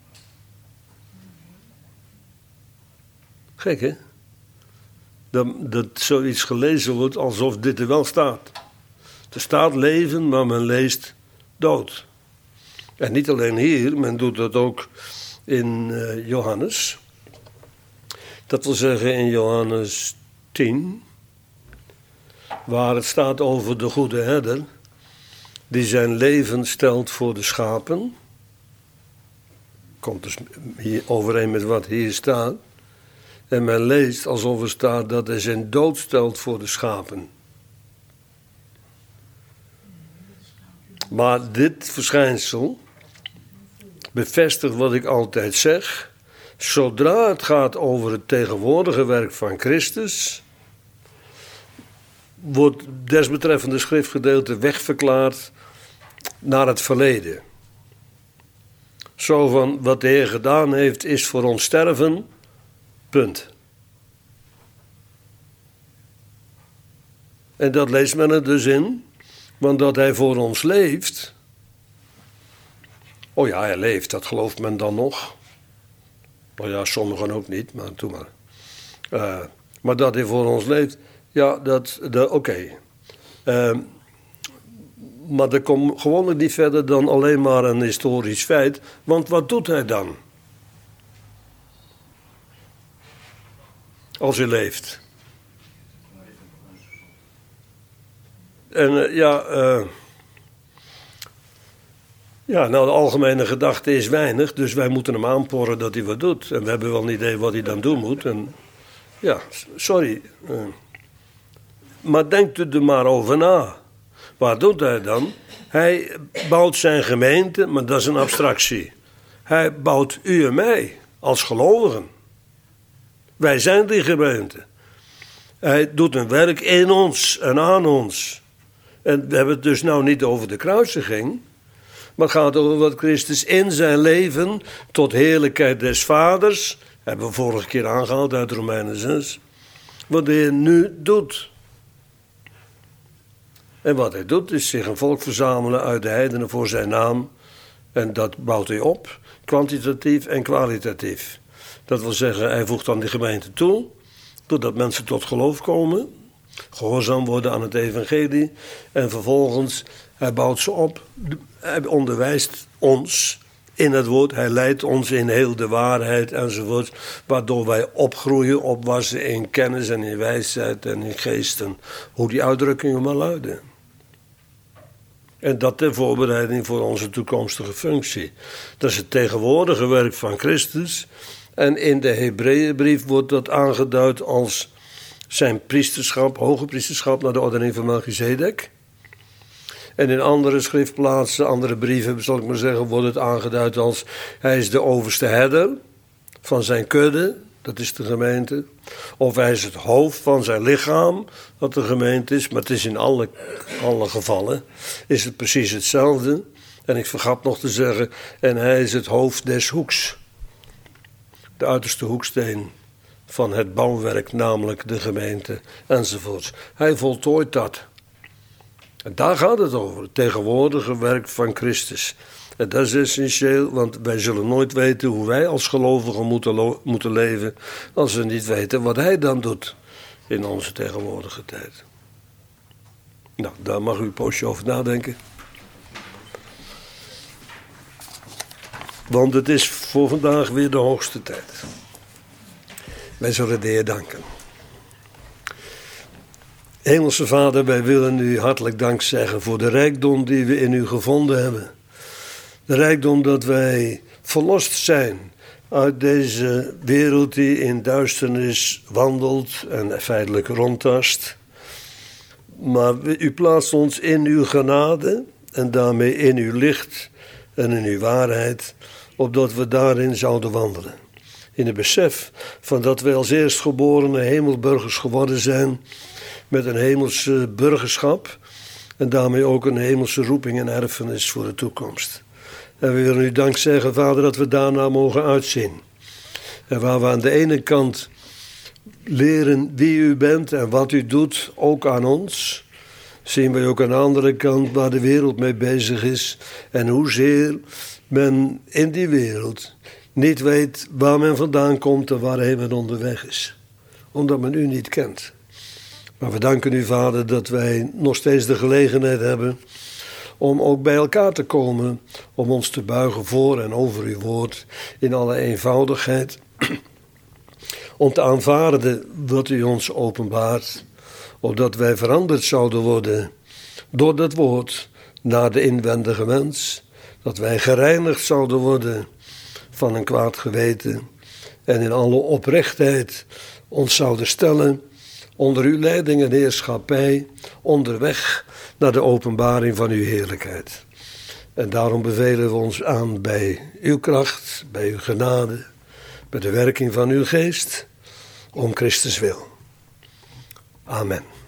Gek, hè? Dat zoiets gelezen wordt alsof dit er wel staat. Er staat leven, maar men leest dood. En niet alleen hier, men doet dat ook in Johannes. Dat wil zeggen in Johannes 10, waar het staat over de goede herder, die zijn leven stelt voor de schapen. Komt dus hier overeen met wat hier staat. En men leest alsof er staat dat hij zijn dood stelt voor de schapen. Maar dit verschijnsel bevestigt wat ik altijd zeg. Zodra het gaat over het tegenwoordige werk van Christus, wordt desbetreffende schriftgedeelte wegverklaard naar het verleden. Zo van, wat de Heer gedaan heeft, is voor ons sterven. Punt. En dat leest men er dus in. Want dat hij voor ons leeft. Oh ja, hij leeft, dat gelooft men dan nog. Nou ja, sommigen ook niet, maar doe maar. Maar dat hij voor ons leeft, ja, oké. Maar dat komt gewoon niet verder dan alleen maar een historisch feit. Want wat doet hij dan? Als hij leeft. En nou, de algemene gedachte is weinig, dus wij moeten hem aanporren dat hij wat doet. En we hebben wel een idee wat hij dan doen moet. En, ja, sorry. Maar denkt u er maar over na. Wat doet hij dan? Hij bouwt zijn gemeente, maar dat is een abstractie. Hij bouwt u en mij als gelovigen. Wij zijn die gemeente. Hij doet een werk in ons en aan ons. En we hebben het dus nou niet over de kruisiging, maar het gaat over wat Christus in zijn leven tot heerlijkheid des Vaders, hebben we vorige keer aangehaald uit Romeinen 6, wat hij nu doet. En wat hij doet is zich een volk verzamelen uit de heidenen voor zijn naam. En dat bouwt hij op, kwantitatief en kwalitatief. Dat wil zeggen, hij voegt aan die gemeente toe, doordat mensen tot geloof komen, gehoorzaam worden aan het evangelie. En vervolgens, hij bouwt ze op, hij onderwijst ons in het woord, hij leidt ons in heel de waarheid enzovoort, waardoor wij opgroeien, opwassen in kennis en in wijsheid en in geesten, hoe die uitdrukkingen maar luiden. En dat ter voorbereiding voor onze toekomstige functie. Dat is het tegenwoordige werk van Christus. En in de Hebreeënbrief wordt dat aangeduid als zijn priesterschap, hoge priesterschap naar de ordening van Melchizedek. En in andere schriftplaatsen, andere brieven, zal ik maar zeggen, wordt het aangeduid als hij is de overste herder van zijn kudde, dat is de gemeente. Of hij is het hoofd van zijn lichaam, dat de gemeente is. Maar het is in alle gevallen, is het precies hetzelfde. En ik vergat nog te zeggen, en hij is het hoofd des hoeks. De uiterste hoeksteen van het bouwwerk, namelijk de gemeente enzovoorts. Hij voltooit dat. En daar gaat het over, het tegenwoordige werk van Christus. En dat is essentieel, want wij zullen nooit weten hoe wij als gelovigen moeten leven als we niet weten wat hij dan doet in onze tegenwoordige tijd. Nou, daar mag u een poosje over nadenken. Want het is voor vandaag weer de hoogste tijd. Wij zullen de Heer danken. Hemelse Vader, wij willen u hartelijk dank zeggen voor de rijkdom die we in u gevonden hebben. De rijkdom dat wij verlost zijn uit deze wereld die in duisternis wandelt en feitelijk rondtast. Maar u plaatst ons in uw genade en daarmee in uw licht en in uw waarheid, opdat we daarin zouden wandelen. In het besef van dat wij als eerstgeborene hemelburgers geworden zijn met een hemelse burgerschap en daarmee ook een hemelse roeping en erfenis voor de toekomst. En we willen u dank zeggen, Vader, dat we daarna mogen uitzien. En waar we aan de ene kant leren wie u bent en wat u doet, ook aan ons, zien we ook aan de andere kant waar de wereld mee bezig is en hoezeer men in die wereld niet weet waar men vandaan komt en waarheen men onderweg is. Omdat men u niet kent. Maar we danken u, Vader, dat wij nog steeds de gelegenheid hebben om ook bij elkaar te komen, om ons te buigen voor en over uw woord in alle eenvoudigheid. Om te aanvaarden wat u ons openbaart, opdat wij veranderd zouden worden door dat woord naar de inwendige mens. Dat wij gereinigd zouden worden van een kwaad geweten en in alle oprechtheid ons zouden stellen onder uw leiding en heerschappij, onderweg naar de openbaring van uw heerlijkheid. En daarom bevelen we ons aan bij uw kracht, bij uw genade, bij de werking van uw geest, om Christus wil. Amen.